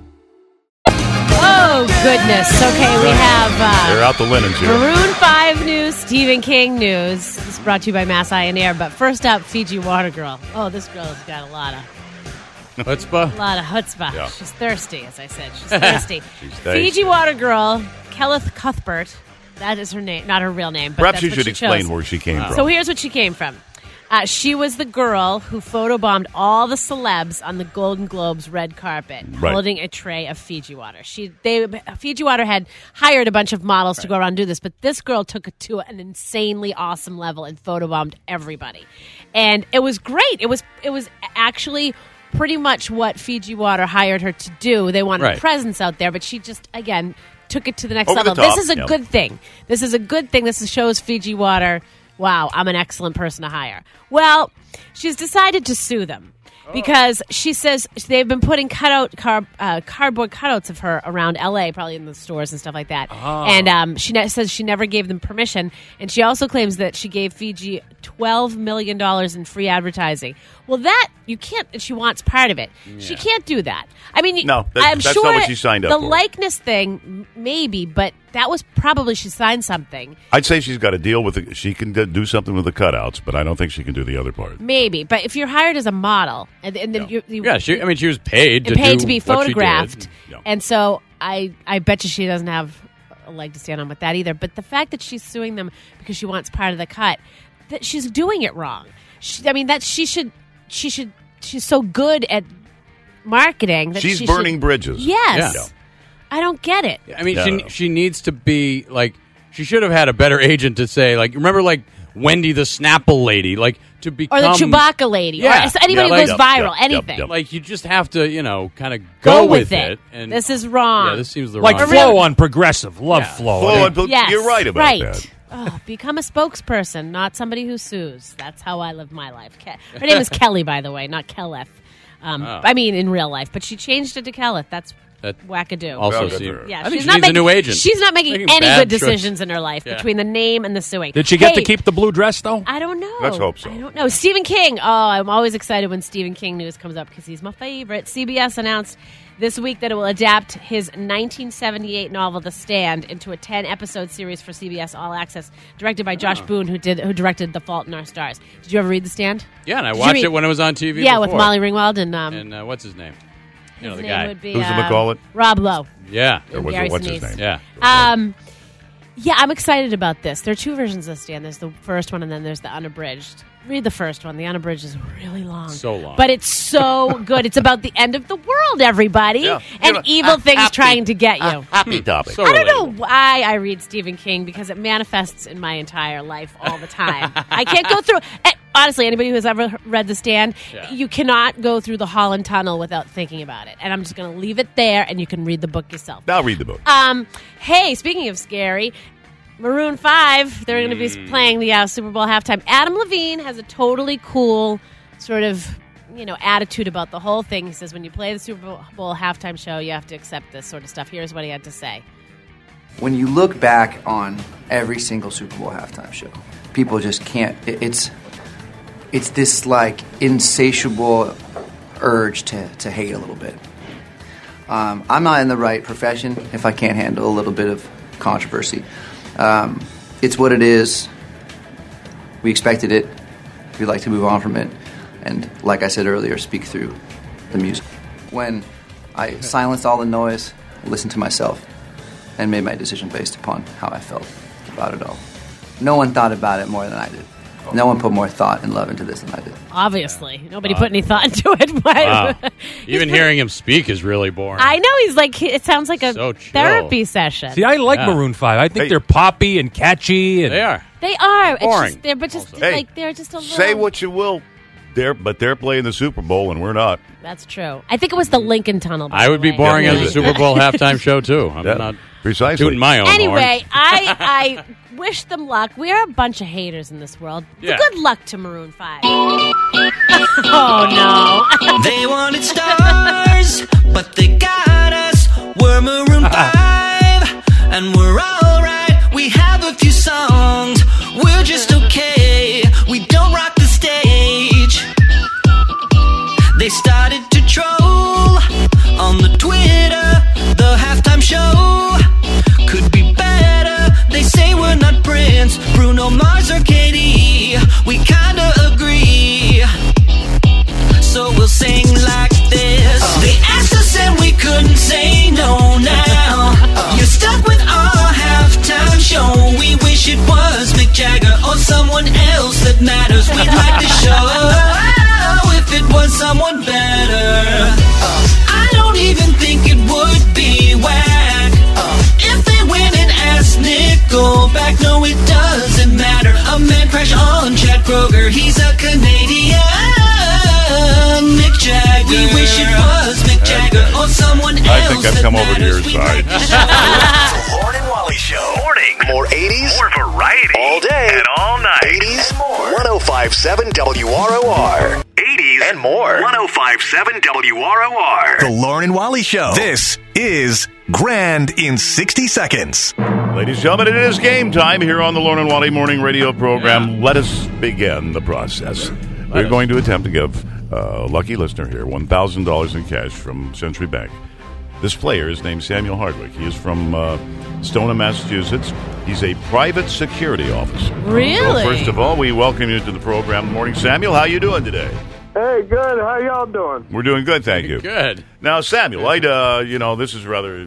Speaker 11: Oh, goodness. Okay, we have
Speaker 10: They're out the linens here.
Speaker 11: Maroon 5 news, Stephen King news. This is brought to you by Mass Eye and Air. But first up, Fiji Water Girl. Oh, this girl has got a lot of
Speaker 13: chutzpah.
Speaker 11: A lot of chutzpah.
Speaker 10: Yeah.
Speaker 11: She's thirsty, as I said. She's thirsty.
Speaker 10: She's thirsty.
Speaker 11: Fiji Water Girl, Kelleth Cuthbert. That is her name, not her real name. But
Speaker 10: Perhaps
Speaker 11: that's
Speaker 10: you
Speaker 11: what
Speaker 10: should
Speaker 11: she
Speaker 10: explain
Speaker 11: chose.
Speaker 10: where she came from.
Speaker 11: So here's what she came from. She was the girl who photobombed all the celebs on the Golden Globes red carpet, holding a tray of Fiji water. Fiji Water had hired a bunch of models to go around and do this, but this girl took it to an insanely awesome level and photobombed everybody. And it was great. It was actually pretty much what Fiji Water hired her to do. They wanted a presence out there, but she just, again, took it to the next
Speaker 10: Over
Speaker 11: level.
Speaker 10: the top.
Speaker 11: This is a good thing. This is a good thing. This shows Fiji Water, wow, I'm an excellent person to hire. Well, she's decided to sue them because she says they've been putting cardboard cutouts of her around L.A., probably in the stores and stuff like that.
Speaker 12: Oh.
Speaker 11: And she says she never gave them permission. And she also claims that she gave Fiji $12 million in free advertising. Well, that, you can't, and she wants part of it. Yeah. She can't do that. I mean,
Speaker 10: no,
Speaker 11: I'm
Speaker 10: that's
Speaker 11: sure
Speaker 10: not what she signed up
Speaker 11: the
Speaker 10: for.
Speaker 11: likeness thing, maybe, but that was probably she signed something.
Speaker 10: I'd say she's got to deal with it. She can do something with the cutouts, but I don't think she can do the other part.
Speaker 11: Maybe, but if you're hired as a model, and then
Speaker 13: she was paid to
Speaker 11: be photographed, and so I bet you she doesn't have a leg to stand on with that either. But the fact that she's suing them because she wants part of the cut, that she's doing it wrong. She's so good at marketing that
Speaker 10: she's burning bridges.
Speaker 11: Yes.
Speaker 10: Yeah.
Speaker 11: I don't get it.
Speaker 13: I mean, she needs to be like. She should have had a better agent to say, like, remember, like Wendy the Snapple lady, like to become
Speaker 11: or the Chewbacca lady, or anybody who goes viral, anything.
Speaker 13: Like you just have to, kind of go with it.
Speaker 11: And this is wrong.
Speaker 13: Yeah, this seems the
Speaker 12: like
Speaker 13: wrong.
Speaker 12: Flo on Progressive. Love Flo.
Speaker 11: Yes,
Speaker 10: you're right about that.
Speaker 11: Oh, become a spokesperson, not somebody who sues. That's how I live my life. Her name is Kelly, by the way, not Kelleth. I mean, in real life, but she changed it to Kelleth. That's wackadoo.
Speaker 13: Also,
Speaker 11: yeah,
Speaker 13: I think she needs a new agent.
Speaker 11: She's not making any good decisions in her life between the name and the suing.
Speaker 12: Did she get to keep the blue dress, though?
Speaker 11: I don't know.
Speaker 10: Let's hope so.
Speaker 11: I don't know. Stephen King. Oh, I'm always excited when Stephen King news comes up because he's my favorite. CBS announced this week that it will adapt his 1978 novel The Stand into a 10-episode series for CBS All Access, directed by Josh Boone, who directed The Fault in Our Stars. Did you ever read The Stand?
Speaker 13: Yeah, and I watched it when it was on TV.
Speaker 11: Yeah,
Speaker 13: before.
Speaker 11: with Molly Ringwald and
Speaker 13: what's his name? You know,
Speaker 11: his
Speaker 13: the
Speaker 11: name
Speaker 13: guy.
Speaker 11: would be,
Speaker 10: Who's the McCall?
Speaker 11: Rob Lowe.
Speaker 13: Yeah.
Speaker 10: What's his name?
Speaker 13: Yeah.
Speaker 11: Yeah, I'm excited about this. There are two versions of The Stand. There's the first one, and then there's the unabridged. read the first one. The Unabridged is really long.
Speaker 13: So long.
Speaker 11: But it's so good. It's about the end of the world, everybody.
Speaker 10: Yeah.
Speaker 11: And evil things trying to get you.
Speaker 10: Happy topic.
Speaker 13: So
Speaker 11: I don't
Speaker 13: relatable.
Speaker 11: know why I read Stephen King, because it manifests in my entire life all the time. I can't go through... Honestly, anybody who has ever read The Stand, you cannot go through the Holland Tunnel without thinking about it. And I'm just going to leave it there, and you can read the book yourself.
Speaker 10: Now read the book.
Speaker 11: Hey, speaking of scary, Maroon 5, they're going to be playing the Super Bowl halftime. Adam Levine has a totally cool sort of, attitude about the whole thing. He says when you play the Super Bowl halftime show, you have to accept this sort of stuff. Here's what he had to say.
Speaker 19: When you look back on every single Super Bowl halftime show, people just can't. It's this like insatiable urge to hate a little bit. I'm not in the right profession if I can't handle a little bit of controversy. It's what it is. We expected it. We'd like to move on from it. And like I said earlier, speak through the music. When I silenced all the noise, listened to myself, and made my decision based upon how I felt about it all. No one thought about it more than I did. No one put more thought and love into this than I did.
Speaker 11: Obviously. Nobody put any thought into it.
Speaker 13: Wow. Even hearing him speak is really boring.
Speaker 11: I know. He's like, it sounds like a therapy session.
Speaker 12: See, I like Maroon 5. I think they're poppy and catchy. And
Speaker 13: They are.
Speaker 11: They are.
Speaker 13: Boring.
Speaker 11: They're just a little...
Speaker 10: Say what you will. But they're playing the Super Bowl, and we're not.
Speaker 11: That's true. I think it was the Lincoln Tunnel.
Speaker 13: I would be boring as a Super Bowl halftime show, too. I'm not tooting my own horn.
Speaker 11: Anyway, I wish them luck. We are a bunch of haters in this world.
Speaker 13: Yeah.
Speaker 11: Good luck to Maroon 5. Oh, no.
Speaker 20: They wanted stars, but they got us. We're Maroon 5, and we're all right. We have a few songs. We're just okay. We don't rock the stage. They started to troll on the Twitter. The halftime show could be better. They say we're not Prince, Bruno Mars, or Katy. We kinda agree. So we'll sing like this. They asked us and we couldn't say no now. You're stuck with our halftime show. We wish it was Mick Jagger or someone else that matters. We'd like to show if it was someone better. I don't even think it would be whack if they went and asked Nickelback. No, it doesn't matter. A man crash on Chad Kroeger. He's a Canadian. Mick Jagger. We wish it was Mick Jagger or someone else.
Speaker 10: I think I've come over to your side.
Speaker 8: The Lauren and Wally Show. Morning. More 80s. More variety. All day. And all night. 80s and more. 105.7 WROR. 80s and more. 105.7 WROR. The Lauren and Wally Show. This is Grand in 60 Seconds.
Speaker 10: Ladies and gentlemen, it is game time here on the Lauren and Wally Morning Radio Program. Let us begin the process. We're going to attempt to give a lucky listener here $1,000 in cash from Century Bank. This player is named Samuel Hardwick. He is from Stoneham, Massachusetts. He's a private security officer.
Speaker 11: Really?
Speaker 10: So first of all, we welcome you to the program. Good morning, Samuel. How you doing today?
Speaker 21: Hey, good. How y'all doing?
Speaker 10: We're doing good, thank you.
Speaker 13: Good.
Speaker 10: Now, Samuel, this is rather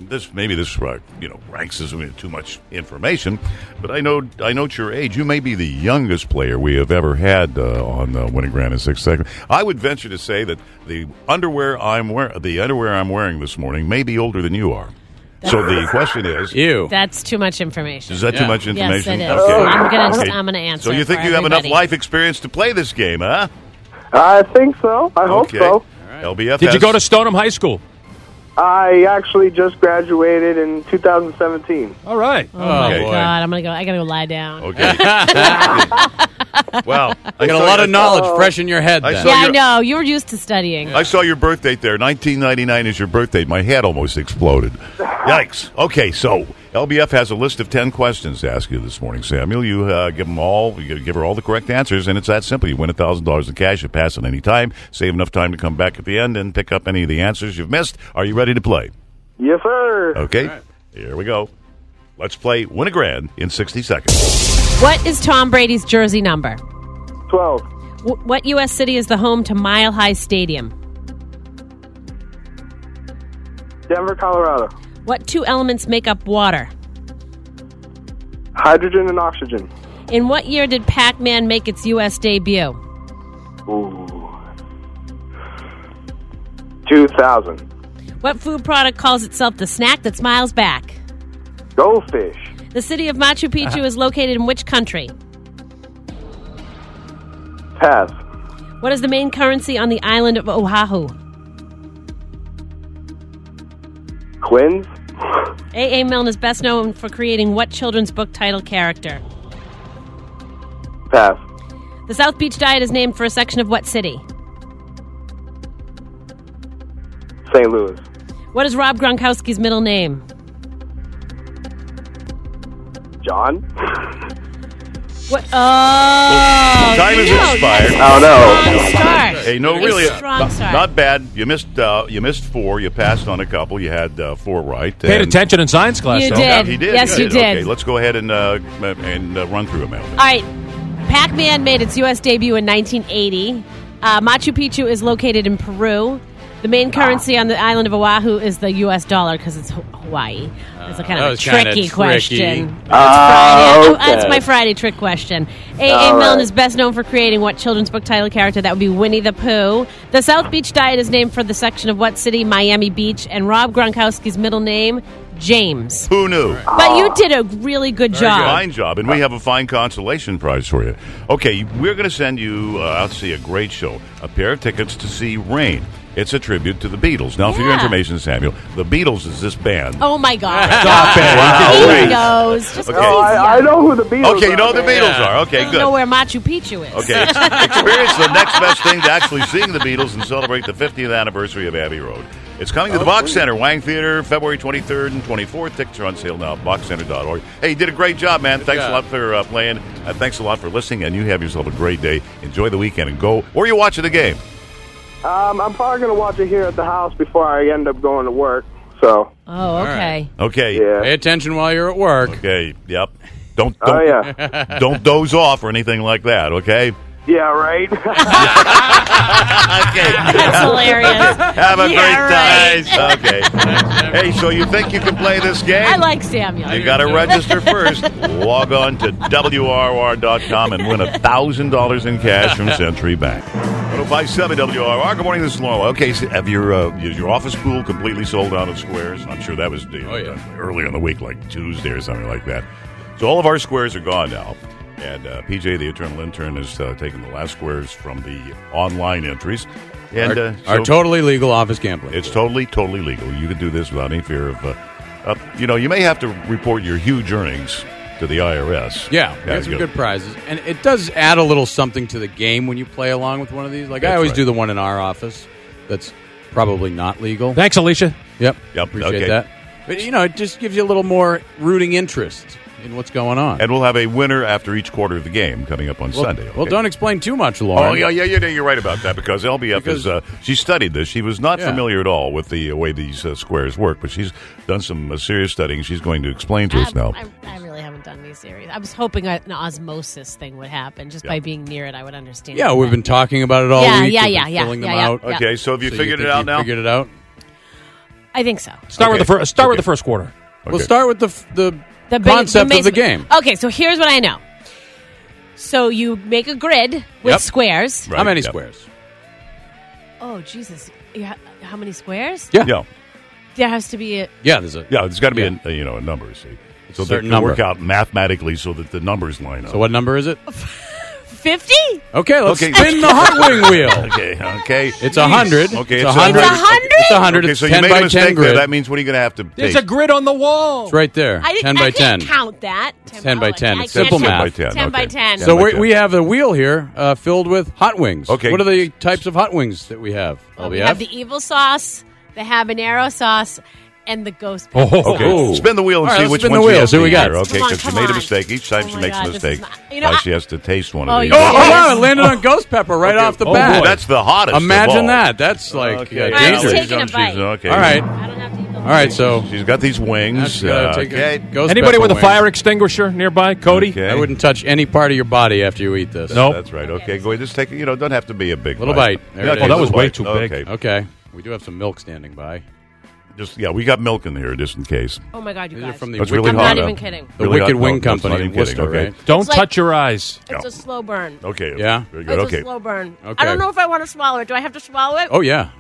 Speaker 10: ranks as too much information, but I note your age. You may be the youngest player we have ever had on Winning Grand in 6 Seconds. I would venture to say that the underwear I'm wearing this morning may be older than you are. So the question is,
Speaker 11: That's too much information.
Speaker 10: Is that too much information?
Speaker 11: Yes, it is.
Speaker 10: Okay.
Speaker 11: I'm gonna answer.
Speaker 10: So you think you have enough life experience to play this game, huh?
Speaker 21: I think so. I hope so.
Speaker 10: Right. LBF.
Speaker 12: Did you go to Stoneham High School?
Speaker 21: I actually just graduated in 2017.
Speaker 12: All right.
Speaker 11: Oh my God! I gotta go lie down.
Speaker 10: Okay. Wow.
Speaker 13: I got a lot of knowledge fresh in your head.
Speaker 11: I know. You were used to studying.
Speaker 10: I saw your birth date there. 1999 is your birth date. My head almost exploded. Yikes. Okay, so LBF has a list of 10 questions to ask you this morning, Samuel. You give her all the correct answers, and it's that simple. You win $1,000 in cash. You pass at any time. Save enough time to come back at the end and pick up any of the answers you've missed. Are you ready to play?
Speaker 21: Yes, sir.
Speaker 10: Okay. Right. Here we go. Let's play Win a Grand in 60 seconds.
Speaker 11: What is Tom Brady's jersey number?
Speaker 21: 12.
Speaker 11: What U.S. city is the home to Mile High Stadium?
Speaker 21: Denver, Colorado.
Speaker 11: What two elements make up water?
Speaker 21: Hydrogen and oxygen.
Speaker 11: In what year did Pac-Man make its U.S. debut?
Speaker 21: 2000.
Speaker 11: What food product calls itself the snack that smiles back?
Speaker 21: Goldfish.
Speaker 11: The city of Machu Picchu is located in which country?
Speaker 21: Pass.
Speaker 11: What is the main currency on the island of Oahu?
Speaker 21: Quins.
Speaker 11: A.A. Milne is best known for creating what children's book title character?
Speaker 21: Pass.
Speaker 11: The South Beach Diet is named for a section of what city?
Speaker 21: St. Louis.
Speaker 11: What is Rob Gronkowski's middle name?
Speaker 21: John.
Speaker 11: What? Oh,
Speaker 10: time is expired.
Speaker 21: Oh no!
Speaker 11: Strong start.
Speaker 10: Hey, no,
Speaker 11: Nice
Speaker 10: really,
Speaker 11: strong start.
Speaker 10: not bad. You missed 4. You passed on a couple. You had 4 right.
Speaker 12: Paid attention in science class.
Speaker 11: You
Speaker 12: though.
Speaker 11: did.
Speaker 10: Yeah, he did.
Speaker 11: Yes,
Speaker 10: He
Speaker 11: you did.
Speaker 10: Okay, let's go ahead and run through them.
Speaker 11: All right. Pac-Man made its U.S. debut in 1980. Machu Picchu is located in Peru. The main currency on the island of Oahu is the U.S. dollar because it's Hawaii. It's a kind of a tricky question. It's Friday.
Speaker 21: Okay.
Speaker 11: It's my Friday trick question. A.A. Milne is best known for creating what children's book title character? That would be Winnie the Pooh. The South Beach Diet is named for the section of what city? Miami Beach. And Rob Gronkowski's middle name? James.
Speaker 10: Who knew?
Speaker 11: But you did a really good job.
Speaker 10: Fine job. And we have a fine consolation prize for you. Okay, we're going to send you out to see a great show. A pair of tickets to see Rain. It's a tribute to the Beatles. Now, for your information, Samuel, the Beatles is this band.
Speaker 11: Oh, my God.
Speaker 10: Stop it. Wow.
Speaker 11: He knows. Just
Speaker 10: Okay.
Speaker 21: I know who the Beatles are.
Speaker 10: Okay, you know who the Beatles are. Okay,
Speaker 11: I don't
Speaker 10: good.
Speaker 11: know where Machu Picchu is.
Speaker 10: Okay, experience the next best thing to actually seeing the Beatles and celebrate the 50th anniversary of Abbey Road. It's coming to the Box Center, Wang Theater, February 23rd and 24th. Tickets are on sale now at boxcenter.org. Hey, you did a great job, man. Thanks a lot for playing. Thanks a lot for listening, and you have yourself a great day. Enjoy the weekend and go. Where are you watching the game?
Speaker 21: I'm probably going to watch it here at the house before I end up going to work. So.
Speaker 11: Oh, okay.
Speaker 10: Okay.
Speaker 21: Yeah.
Speaker 13: Pay attention while you're at work.
Speaker 10: Okay. Yep. Don't
Speaker 21: Oh, yeah.
Speaker 10: don't doze off or anything like that. Okay.
Speaker 21: Yeah, right.
Speaker 10: Okay.
Speaker 11: That's hilarious.
Speaker 10: Have a
Speaker 11: Yeah,
Speaker 10: great time. Okay. Hey, so you think you can play this game?
Speaker 11: I like Samuel.
Speaker 10: You got to register first. Log on to WRR.com and win $1,000 in cash from Century Bank. 1057 WRR. Good morning. This is Laurel. Okay, so have your office pool completely sold out of squares? I'm sure that was earlier in the week, like Tuesday or something like that. So all of our squares are gone now. And PJ, the Eternal Intern, has taken the last squares from the online entries. And
Speaker 13: our totally legal office gambling.
Speaker 10: It's totally legal. You can do this without any fear of... you may have to report your huge earnings to the IRS.
Speaker 13: Yeah, we got some good prizes. And it does add a little something to the game when you play along with one of these. Like, I always do the one in our office that's probably not legal.
Speaker 12: Thanks, Alicia.
Speaker 13: Yep. Appreciate that. But, it just gives you a little more rooting interest in what's going on.
Speaker 10: And we'll have a winner after each quarter of the game coming up on Sunday. Okay?
Speaker 13: Well, don't explain too much, Lauren.
Speaker 10: Oh, yeah, you're right about that because LBF she studied this. She was not familiar at all with the way these squares work, but she's done some serious studying. She's going to explain to us now.
Speaker 11: I really haven't done these series. I was hoping an osmosis thing would happen. Just by being near it, I would understand.
Speaker 13: Yeah, we've been talking about it all week.
Speaker 11: Yeah.
Speaker 13: Filling them out.
Speaker 10: Okay, so have you figured it out now?
Speaker 13: Figured it out?
Speaker 11: I think so.
Speaker 12: Start with the first quarter.
Speaker 10: Okay.
Speaker 13: We'll start with the concept of the game.
Speaker 11: Okay, so here's what I know. So you make a grid with squares.
Speaker 13: Right. How many squares?
Speaker 11: Oh, Jesus. How many squares?
Speaker 10: Yeah.
Speaker 11: There has to be a...
Speaker 10: there's got to be a number, see. So that can work out mathematically so that the numbers line up.
Speaker 13: So what number is it?
Speaker 11: 50?
Speaker 13: Okay, let's spin the hot wing wheel.
Speaker 10: Okay.
Speaker 13: It's 100.
Speaker 10: Okay,
Speaker 13: it's 100. It's 100.
Speaker 10: Okay,
Speaker 13: It's
Speaker 10: so
Speaker 13: 10
Speaker 10: you made
Speaker 13: by
Speaker 10: a mistake
Speaker 13: 10 grid.
Speaker 10: there. That means what are you going to have to
Speaker 12: There's
Speaker 10: take?
Speaker 12: a grid on the wall.
Speaker 13: It's right there. 10 by 10.
Speaker 11: I can't count that.
Speaker 13: 10 by 10.
Speaker 11: I
Speaker 13: It's simple
Speaker 11: can't
Speaker 13: math.
Speaker 11: count 10 by 10.
Speaker 13: So we have a wheel here filled with hot wings.
Speaker 10: Okay.
Speaker 13: What are the types of hot wings that we have?
Speaker 11: Well, we have the evil sauce, the habanero sauce, and the ghost
Speaker 10: Oh,
Speaker 11: pepper
Speaker 10: okay.
Speaker 11: sauce.
Speaker 10: Spin the wheel and
Speaker 13: All right,
Speaker 10: see
Speaker 13: let's
Speaker 10: which
Speaker 13: spin
Speaker 10: one
Speaker 13: the
Speaker 10: she
Speaker 13: wheel.
Speaker 10: has
Speaker 13: See
Speaker 10: to
Speaker 13: what we
Speaker 10: eat
Speaker 13: got.
Speaker 10: here. Okay,
Speaker 11: Come on,
Speaker 10: because she
Speaker 11: come
Speaker 10: made a
Speaker 11: on.
Speaker 10: mistake. Each time
Speaker 11: Oh
Speaker 10: she
Speaker 11: my
Speaker 10: makes
Speaker 11: God,
Speaker 10: a
Speaker 11: this
Speaker 10: mistake,
Speaker 11: is
Speaker 10: she has to taste one
Speaker 11: Oh,
Speaker 10: of these.
Speaker 11: you
Speaker 13: Oh, wow, it landed on ghost pepper right off the
Speaker 10: Oh,
Speaker 13: bat.
Speaker 10: boy. That's the hottest of
Speaker 13: Imagine
Speaker 10: all.
Speaker 13: that. That's like
Speaker 10: Okay.
Speaker 11: I'm
Speaker 13: dangerous.
Speaker 11: taking a bite.
Speaker 10: Okay.
Speaker 13: All right.
Speaker 11: I don't have to eat the
Speaker 13: All right, so
Speaker 10: She's got these wings.
Speaker 13: take a ghost
Speaker 12: Anybody
Speaker 13: pepper
Speaker 12: with a
Speaker 13: wing.
Speaker 12: fire extinguisher nearby? Cody?
Speaker 10: Okay.
Speaker 13: I wouldn't touch any part of your body after you eat this.
Speaker 12: Nope.
Speaker 10: That's right. Okay, go ahead. Just take it. Doesn't have to be a big
Speaker 13: Little bite. There it
Speaker 10: Okay,
Speaker 13: is.
Speaker 12: that was
Speaker 10: little
Speaker 12: way
Speaker 10: bite.
Speaker 12: too big.
Speaker 10: Okay.
Speaker 13: Okay. We do have some milk standing by.
Speaker 10: We got milk in here just in case.
Speaker 11: Oh, my God, you
Speaker 13: These are
Speaker 11: guys.
Speaker 13: from the
Speaker 10: That's
Speaker 13: Wicked,
Speaker 10: really
Speaker 11: I'm
Speaker 10: hot.
Speaker 11: not even kidding.
Speaker 13: the
Speaker 10: Really
Speaker 13: Wicked
Speaker 10: hot?
Speaker 13: Wing
Speaker 10: No, that's
Speaker 13: Company
Speaker 10: not
Speaker 13: in
Speaker 10: even kidding.
Speaker 13: Worcester,
Speaker 10: Okay.
Speaker 13: right?
Speaker 12: Don't
Speaker 11: It's like-
Speaker 12: touch your eyes.
Speaker 11: It's a slow burn.
Speaker 10: Okay.
Speaker 13: Yeah?
Speaker 10: Very good.
Speaker 11: It's
Speaker 10: Okay.
Speaker 11: a slow burn.
Speaker 13: Okay.
Speaker 11: I don't know if I want to swallow it. Do I have to swallow it?
Speaker 13: Oh, yeah.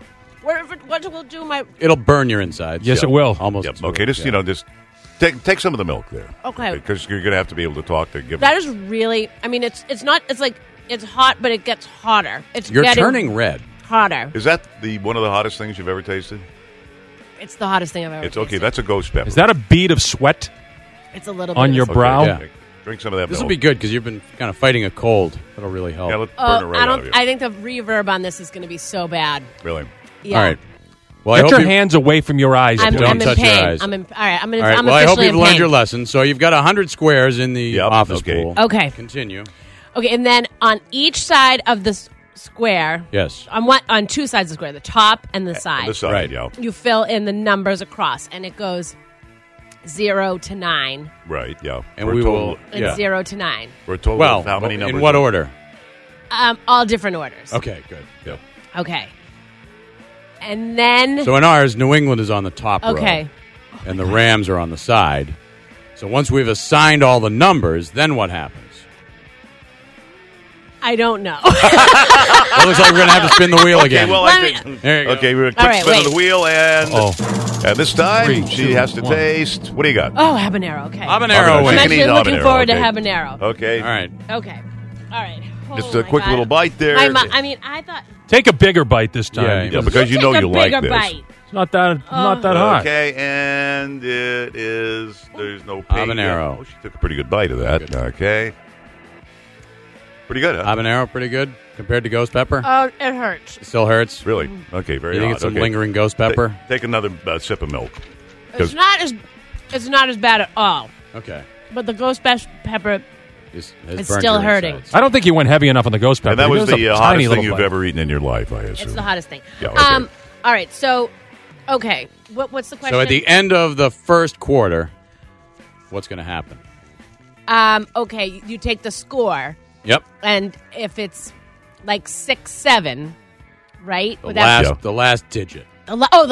Speaker 11: What will do my...
Speaker 13: It'll burn your insides.
Speaker 12: Yes, it will.
Speaker 13: Almost.
Speaker 10: Yep. Okay, just take some of the milk there.
Speaker 11: Okay.
Speaker 10: Because you're going to have to be able to talk to give.
Speaker 11: That is really... I mean, it's not... It's like... It's hot, but it gets hotter.
Speaker 13: You're turning red.
Speaker 11: Hotter.
Speaker 10: Is that one of the hottest things you've ever tasted?
Speaker 11: It's the hottest thing I've ever tasted.
Speaker 10: Okay, that's a ghost pepper.
Speaker 12: Is that a bead of sweat?
Speaker 11: It's a little bit
Speaker 12: on your brow.
Speaker 10: Yeah. Drink some of that.
Speaker 13: This will be good because you've been kind of fighting a cold. That'll really help.
Speaker 10: Yeah, let's burn it right out of you.
Speaker 11: I think the reverb on this is going to be so bad.
Speaker 10: Really?
Speaker 11: Yeah.
Speaker 13: All right. Well,
Speaker 12: Get your hands away from your eyes.
Speaker 11: I'm
Speaker 13: Don't touch
Speaker 11: in pain.
Speaker 13: your eyes.
Speaker 11: All right. I'm
Speaker 13: Well, I hope
Speaker 11: officially
Speaker 13: you've
Speaker 11: in
Speaker 13: learned
Speaker 11: pain.
Speaker 13: your lesson. So you've got 100 squares in the office pool.
Speaker 11: Okay.
Speaker 13: Continue.
Speaker 11: Okay, and then on each side of the square,
Speaker 13: Yes.
Speaker 11: on two sides of the square, the top and the side.
Speaker 10: The side,
Speaker 13: Right.
Speaker 10: yeah.
Speaker 11: You fill in the numbers across, and it goes 0 to 9.
Speaker 10: Right, yeah.
Speaker 13: And we will.
Speaker 11: It's 0 to 9.
Speaker 10: We're told
Speaker 13: Well,
Speaker 10: how many numbers.
Speaker 13: in what order?
Speaker 11: All different orders.
Speaker 13: Okay, good.
Speaker 10: Yep.
Speaker 11: Okay. And then...
Speaker 13: So in ours, New England is on the top row.
Speaker 11: Okay.
Speaker 13: And the Rams are on the side. So once we've assigned all the numbers, then what happens?
Speaker 11: I don't know.
Speaker 13: Well, it looks like we're going to have to spin the wheel again.
Speaker 10: Well, I think.
Speaker 13: There you go.
Speaker 10: Okay, we're going to
Speaker 11: All right,
Speaker 10: spin of
Speaker 11: wait.
Speaker 10: the wheel, and this time
Speaker 12: 3,
Speaker 10: she
Speaker 12: 2,
Speaker 10: has to
Speaker 12: 1.
Speaker 10: taste. What do you got?
Speaker 11: Oh, habanero. Okay.
Speaker 13: Habanero
Speaker 11: I'm
Speaker 13: wins.
Speaker 11: actually
Speaker 10: Chicken
Speaker 11: looking
Speaker 10: habanero,
Speaker 11: forward
Speaker 10: okay.
Speaker 11: to habanero.
Speaker 10: Okay.
Speaker 13: All right.
Speaker 11: Okay. All right.
Speaker 10: Just
Speaker 11: Oh
Speaker 10: a
Speaker 11: my
Speaker 10: quick
Speaker 11: God.
Speaker 10: little bite there.
Speaker 11: I thought...
Speaker 12: Take a bigger bite this time.
Speaker 10: Yeah, because you know
Speaker 11: take a
Speaker 10: you like
Speaker 11: bigger
Speaker 10: this.
Speaker 11: bite.
Speaker 12: It's not that hot.
Speaker 10: Okay, and it is. There's no pain.
Speaker 13: Habanero.
Speaker 10: Oh, she took a pretty good bite of that. Okay. Pretty good, huh?
Speaker 13: Habanero, pretty good compared to ghost pepper?
Speaker 11: Oh, it hurts.
Speaker 13: Still hurts?
Speaker 10: Really? Okay, very
Speaker 13: You think
Speaker 10: odd.
Speaker 13: it's some
Speaker 10: Okay.
Speaker 13: lingering ghost pepper?
Speaker 10: Take another sip of milk.
Speaker 11: It's not as bad at all.
Speaker 13: Okay.
Speaker 11: But the ghost pepper
Speaker 13: Has
Speaker 11: it's
Speaker 13: burned
Speaker 11: still
Speaker 13: your
Speaker 11: hurting.
Speaker 13: insides.
Speaker 12: I don't think you went heavy enough on the ghost pepper.
Speaker 10: And that was
Speaker 12: It
Speaker 10: the
Speaker 12: a tiny
Speaker 10: hottest thing
Speaker 12: little
Speaker 10: you've
Speaker 12: bite.
Speaker 10: ever eaten in your life, I assume.
Speaker 11: It's the hottest thing.
Speaker 10: Yeah, okay.
Speaker 11: All right. So, okay. What's the question?
Speaker 13: So at the end of the first quarter, what's going to happen?
Speaker 11: Okay, you take the score.
Speaker 13: Yep.
Speaker 11: And if it's like 6-7, right?
Speaker 13: The last digit.
Speaker 11: The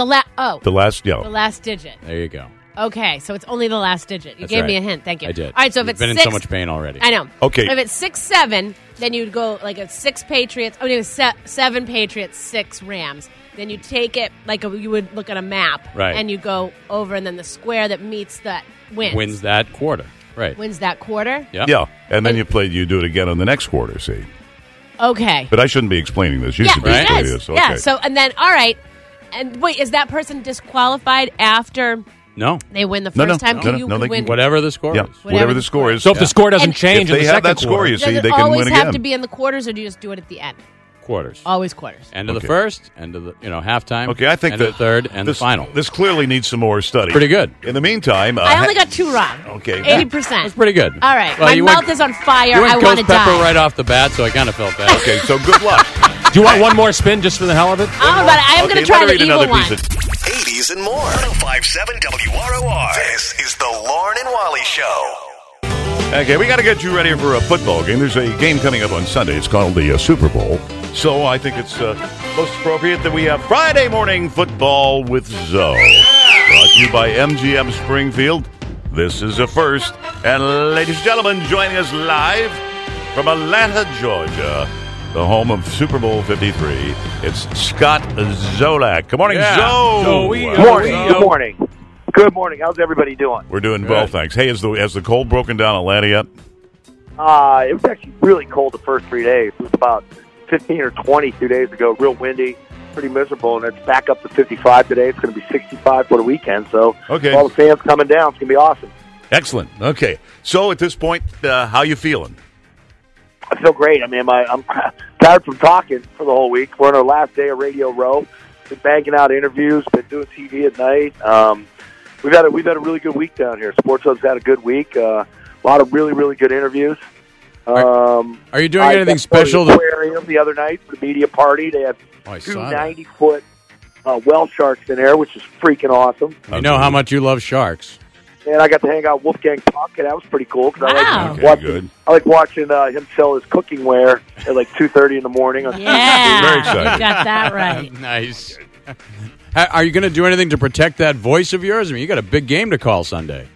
Speaker 11: last digit.
Speaker 13: There you go.
Speaker 11: Okay, so it's only the last digit. You
Speaker 13: That's
Speaker 11: gave
Speaker 13: right.
Speaker 11: me a hint. Thank you.
Speaker 13: I did.
Speaker 11: All right, so if
Speaker 13: You've
Speaker 11: it's
Speaker 13: been in
Speaker 11: 6,
Speaker 13: so much pain already.
Speaker 11: I know.
Speaker 10: Okay.
Speaker 11: If it's 6-7, then you'd go like a 6 Patriots. Oh, no, 7 Patriots, 6 Rams. Then you take it like you would look at a map,
Speaker 13: Right.
Speaker 11: And you go over, and then the square that meets that
Speaker 13: Wins that quarter. Right.
Speaker 11: Wins that quarter.
Speaker 13: Yep.
Speaker 10: Yeah, and then you do it again on the next quarter, see?
Speaker 11: Okay.
Speaker 10: But I shouldn't be explaining this. You should be
Speaker 11: he
Speaker 10: explaining
Speaker 11: does.
Speaker 10: this. Okay.
Speaker 11: Yeah. So and then all right, and wait, is that person disqualified after
Speaker 13: No.
Speaker 11: they win the first time? Can you win?
Speaker 13: Whatever the score
Speaker 10: Yeah,
Speaker 13: is.
Speaker 10: whatever the score is.
Speaker 12: So if the score doesn't
Speaker 11: And-
Speaker 12: change
Speaker 10: If
Speaker 12: in
Speaker 10: they
Speaker 12: the
Speaker 10: have
Speaker 12: second
Speaker 10: that score,
Speaker 12: quarter,
Speaker 10: you see,
Speaker 11: Does it
Speaker 10: they can
Speaker 11: always
Speaker 10: win
Speaker 11: have
Speaker 10: again.
Speaker 11: to be in the quarters, or do you just do it at the end?
Speaker 13: Quarters.
Speaker 11: Always quarters.
Speaker 13: End of
Speaker 10: Okay.
Speaker 13: the first, end of the halftime.
Speaker 10: Okay, I think
Speaker 13: end of the third, and
Speaker 10: this,
Speaker 13: the final.
Speaker 10: This clearly needs some more study.
Speaker 13: Pretty good.
Speaker 10: In the meantime,
Speaker 11: I only got 2 wrong.
Speaker 10: Okay.
Speaker 11: 80%.
Speaker 13: That's pretty good.
Speaker 11: All right,
Speaker 13: Well,
Speaker 11: my
Speaker 13: you
Speaker 11: mouth
Speaker 13: went-
Speaker 11: is on fire.
Speaker 13: You went
Speaker 11: I want
Speaker 13: ghost
Speaker 11: to
Speaker 13: pepper
Speaker 11: die.
Speaker 13: right off the bat, so I kind of felt bad.
Speaker 10: Okay, so good luck.
Speaker 12: do you want one more spin just for the hell of it?
Speaker 11: I am going to
Speaker 10: Okay,
Speaker 11: try
Speaker 10: let her
Speaker 11: the
Speaker 10: eat
Speaker 11: evil
Speaker 10: another
Speaker 11: one.
Speaker 10: piece of
Speaker 8: 80s and more. 1057 WROR. This is the Lauren and Wally Show.
Speaker 10: Okay, we got to get you ready for a football game. There's a game coming up on Sunday. It's called the Super Bowl. So I think it's most appropriate that we have Friday morning football with Zoe. Brought to you by MGM Springfield. This is a first. And ladies and gentlemen, joining us live from Atlanta, Georgia, the home of Super Bowl 53, it's Scott Zolak. Good morning, Zoe.
Speaker 21: Good morning. Good morning. How's everybody doing?
Speaker 10: We're doing well, thanks. Hey, has the cold broken down Atlanta yet?
Speaker 21: It was actually really cold the first 3 days. It was about 15 or 20 2 days ago. Real windy, pretty miserable, and it's back up to 55 today. It's going to be 65 for the weekend. So
Speaker 10: Okay.
Speaker 21: all the fans coming down. It's going to be awesome.
Speaker 10: Excellent. Okay. So at this point, how you feeling?
Speaker 21: I feel great. I mean, I'm tired from talking for the whole week. We're on our last day of Radio Row. Been banging out interviews. Been doing TV at night. We've had a really good week down here. Sports Hub's had a good week. A lot of really, really good interviews.
Speaker 13: Are you doing anything special?
Speaker 21: The aquarium the other night for the media party. They had
Speaker 13: I
Speaker 21: 2
Speaker 13: saw that.
Speaker 21: 90-foot whale sharks in there, which is freaking awesome.
Speaker 13: I know how much you love sharks.
Speaker 21: And I got to hang out with Wolfgang Puck, and that was pretty cool because
Speaker 10: Good.
Speaker 21: I like watching him sell his cooking wear at like 2:30 in the morning.
Speaker 11: Yeah,
Speaker 10: Very exciting.
Speaker 11: you got that right.
Speaker 13: Nice. Are you going to do anything to protect that voice of yours? I mean, you got a big game to call Sunday.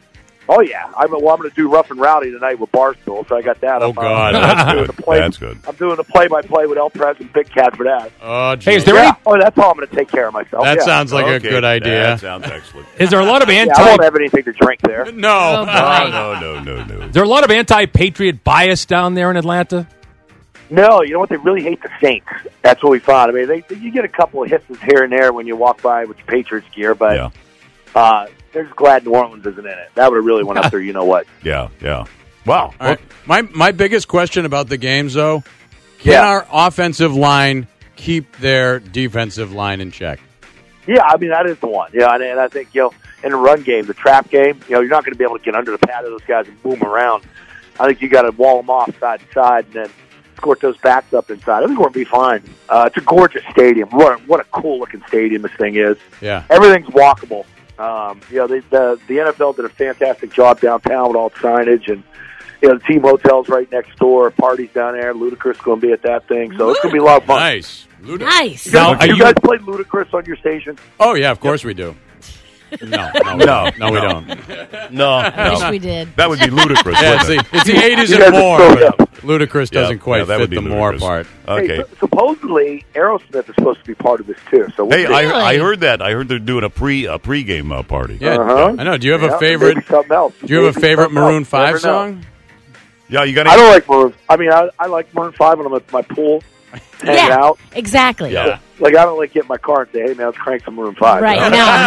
Speaker 21: Oh, yeah. I'm going to do Rough and Rowdy tonight with Barstool, so I got that.
Speaker 10: Oh, God. That's good. That's good.
Speaker 21: I'm doing the play-by-play with El Prez and Big Cat for that.
Speaker 10: Oh,
Speaker 12: hey, is there any...
Speaker 21: Oh, that's how I'm going to take care of myself.
Speaker 13: That sounds like a good idea.
Speaker 10: That sounds excellent.
Speaker 12: Is there a lot of
Speaker 21: I won't have anything to drink there.
Speaker 13: No.
Speaker 10: No.
Speaker 12: Is there a lot of anti-Patriot bias down there in Atlanta?
Speaker 21: No, you know what? They really hate the Saints. That's what we found. I mean, you get a couple of hisses here and there when you walk by with your Patriots gear, but they're just glad New Orleans isn't in it. That would have really went up there, you know what?
Speaker 10: Yeah. Wow.
Speaker 13: All right. My biggest question about the games, though, can our offensive line keep their defensive line in check?
Speaker 21: Yeah, I mean, that is the one. Yeah, and I think, in the run game, the trap game, you're not going to be able to get under the pad of those guys and boom around. I think you got to wall them off side to side and then escort those backs up inside. I think we're going to be fine. It's a gorgeous stadium. What a cool-looking stadium this thing is.
Speaker 13: Yeah.
Speaker 21: Everything's walkable. The NFL did a fantastic job downtown with all the signage, and the team hotel's right next door. Parties down there. Ludacris is going to be at that thing, so it's going to be a lot of fun.
Speaker 13: Nice.
Speaker 11: Nice.
Speaker 21: You guys play Ludacris on your station?
Speaker 13: Oh, yeah, of course we do. No, we don't.
Speaker 10: No.
Speaker 11: I wish we did.
Speaker 10: That would be ludicrous.
Speaker 13: Yeah, it's the 80s and more. But Ludacris doesn't quite fit the more part.
Speaker 10: Okay.
Speaker 21: Hey, supposedly, Aerosmith is supposed to be part of this, too. So
Speaker 10: I heard that. I heard they're doing a pregame party.
Speaker 13: Yeah, I know. Do you have a favorite?
Speaker 21: Maybe something else.
Speaker 13: Do you have a favorite Maroon 5 song?
Speaker 10: Yeah, you got.
Speaker 21: I don't like Maroon. I mean, I like Maroon 5 when I'm at my pool, hanging out.
Speaker 11: Exactly.
Speaker 10: Yeah.
Speaker 21: Like, I don't like get in my car and say, "Hey, man, let's crank some Maroon 5."
Speaker 11: Right?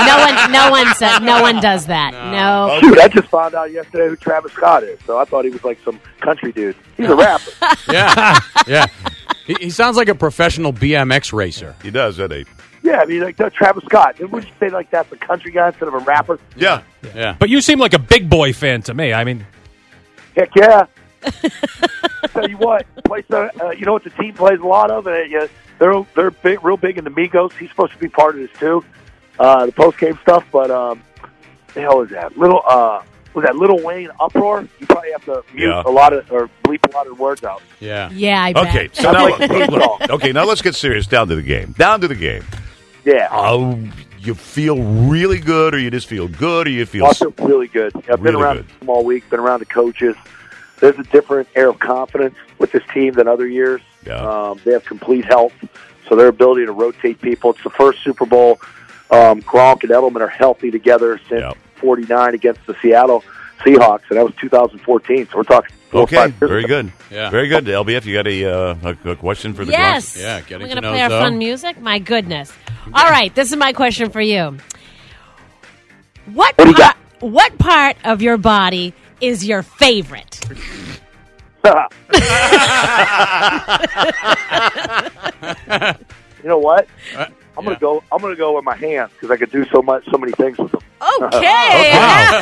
Speaker 11: No one does that. No.
Speaker 21: Dude, I just found out yesterday who Travis Scott is. So I thought he was like some country dude. He's a rapper.
Speaker 13: Yeah. He sounds like a professional BMX racer.
Speaker 10: He does, doesn't he?
Speaker 21: Yeah, I mean, like Travis Scott. Would you say like that's a country guy instead of a rapper?
Speaker 10: Yeah.
Speaker 12: But you seem like a big boy fan to me. I mean,
Speaker 21: heck yeah. Tell you what, place you know what the team plays a lot of, and they're big, real big in the Migos. He's supposed to be part of this too, the post game stuff. But the hell is that? Was that Lil Wayne Uproar? You probably have to mute a lot of or bleep a lot of words out.
Speaker 13: Yeah.
Speaker 11: Yeah, I bet.
Speaker 10: Okay, so now let's get serious. Down to the game.
Speaker 21: Yeah.
Speaker 10: You feel really good, or you just feel good, or you feel?
Speaker 21: I feel really good. I've been around the team all week. Been around the coaches. There's a different air of confidence with this team than other years.
Speaker 10: Yeah.
Speaker 21: They have complete health, so their ability to rotate people. It's the first Super Bowl. Gronk and Edelman are healthy together since '49 against the Seattle Seahawks, and that was 2014. So we're talking.
Speaker 10: Okay, very good.
Speaker 13: Yeah,
Speaker 10: very good. LBF, you got a question for the
Speaker 11: Yes.
Speaker 10: Gronks?
Speaker 13: Yeah,
Speaker 11: we're going to play our fun music. My goodness. All right, this is my question for you. What part of your body is your favorite?
Speaker 21: You know what? I'm gonna go with my hands because I could do so many things with them.
Speaker 11: Okay.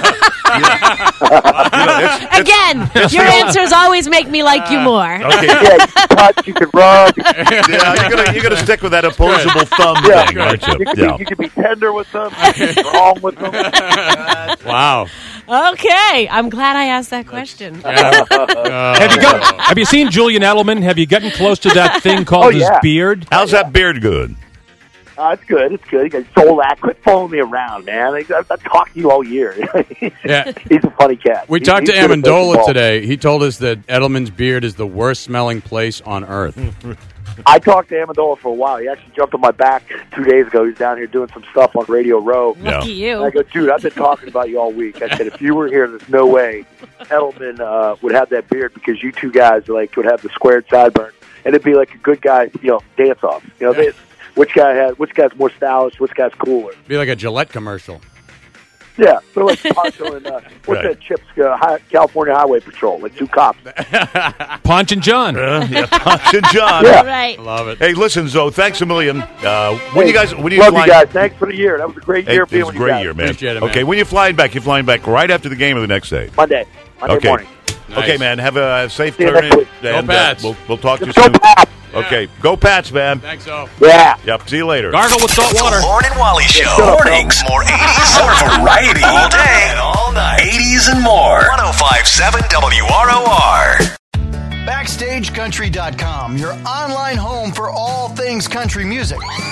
Speaker 11: Again, your answers always make me like you more.
Speaker 10: Okay.
Speaker 21: Yeah, you can touch, you can rub.
Speaker 10: Yeah, you're gonna stick with that opposable thumb thing, aren't you?
Speaker 21: You can be tender with them, you can be strong with them.
Speaker 13: Wow.
Speaker 11: Okay, I'm glad I asked that question.
Speaker 12: Have you seen Julian Edelman? Have you gotten close to that thing called his beard?
Speaker 10: How's that beard good?
Speaker 21: It's good. It's good. You got Solak. Quit following me around, man. I've talked to you all year.
Speaker 13: Yeah.
Speaker 21: He's a funny cat.
Speaker 13: We talked to Amendola today. He told us that Edelman's beard is the worst smelling place on earth.
Speaker 21: I talked to Amendola for a while. He actually jumped on my back 2 days ago. He's down here doing some stuff on Radio Row.
Speaker 11: Lucky you.
Speaker 21: And I go, dude, I've been talking about you all week. I said, if you were here, there's no way Edelman would have that beard because you two guys would have the squared sideburn, and it'd be like a good guy, dance off. Which guy's more stylish? Which guy's cooler?
Speaker 13: Be like a Gillette commercial.
Speaker 21: Yeah, but like Poncho and what's that? Chips California Highway Patrol, like two cops.
Speaker 12: Ponch and John.
Speaker 10: Ponch and John.
Speaker 21: Yeah.
Speaker 11: Right.
Speaker 13: Love it.
Speaker 10: Hey, listen, Zoe, thanks a million.
Speaker 21: Love you guys. Thanks for the year. That was a great year being with you guys.
Speaker 10: It was a great year, man.
Speaker 13: Appreciate it, man.
Speaker 10: Okay, when you're flying back right after the game or the next day?
Speaker 21: Monday morning.
Speaker 10: Nice. Okay, man. Have a safe
Speaker 21: See you
Speaker 10: turn.
Speaker 21: next week.
Speaker 10: And,
Speaker 13: Go Pats.
Speaker 10: We'll talk to you
Speaker 21: Go
Speaker 10: soon.
Speaker 21: Pats.
Speaker 10: Okay, go Pats, man.
Speaker 13: Thanks, so.
Speaker 21: Yeah.
Speaker 10: Yep, see you later.
Speaker 12: Gargle with salt water.
Speaker 8: The Lauren and Wally Show. Mornings. More 80s. More variety. All day and all night. 80s and more. 105.7 WROR.
Speaker 9: BackstageCountry.com, your online home for all things country music.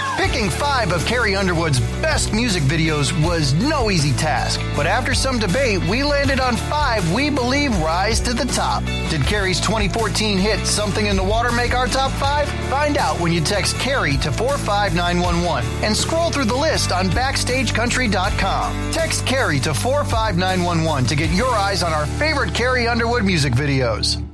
Speaker 9: Picking 5 of Carrie Underwood's best music videos was no easy task, but after some debate, we landed on 5 we believe rise to the top. Did Carrie's 2014 hit Something in the Water make our top 5? Find out when you text Carrie to 45911 and scroll through the list on BackstageCountry.com. Text Carrie to 45911 to get your eyes on our favorite Carrie Underwood music videos.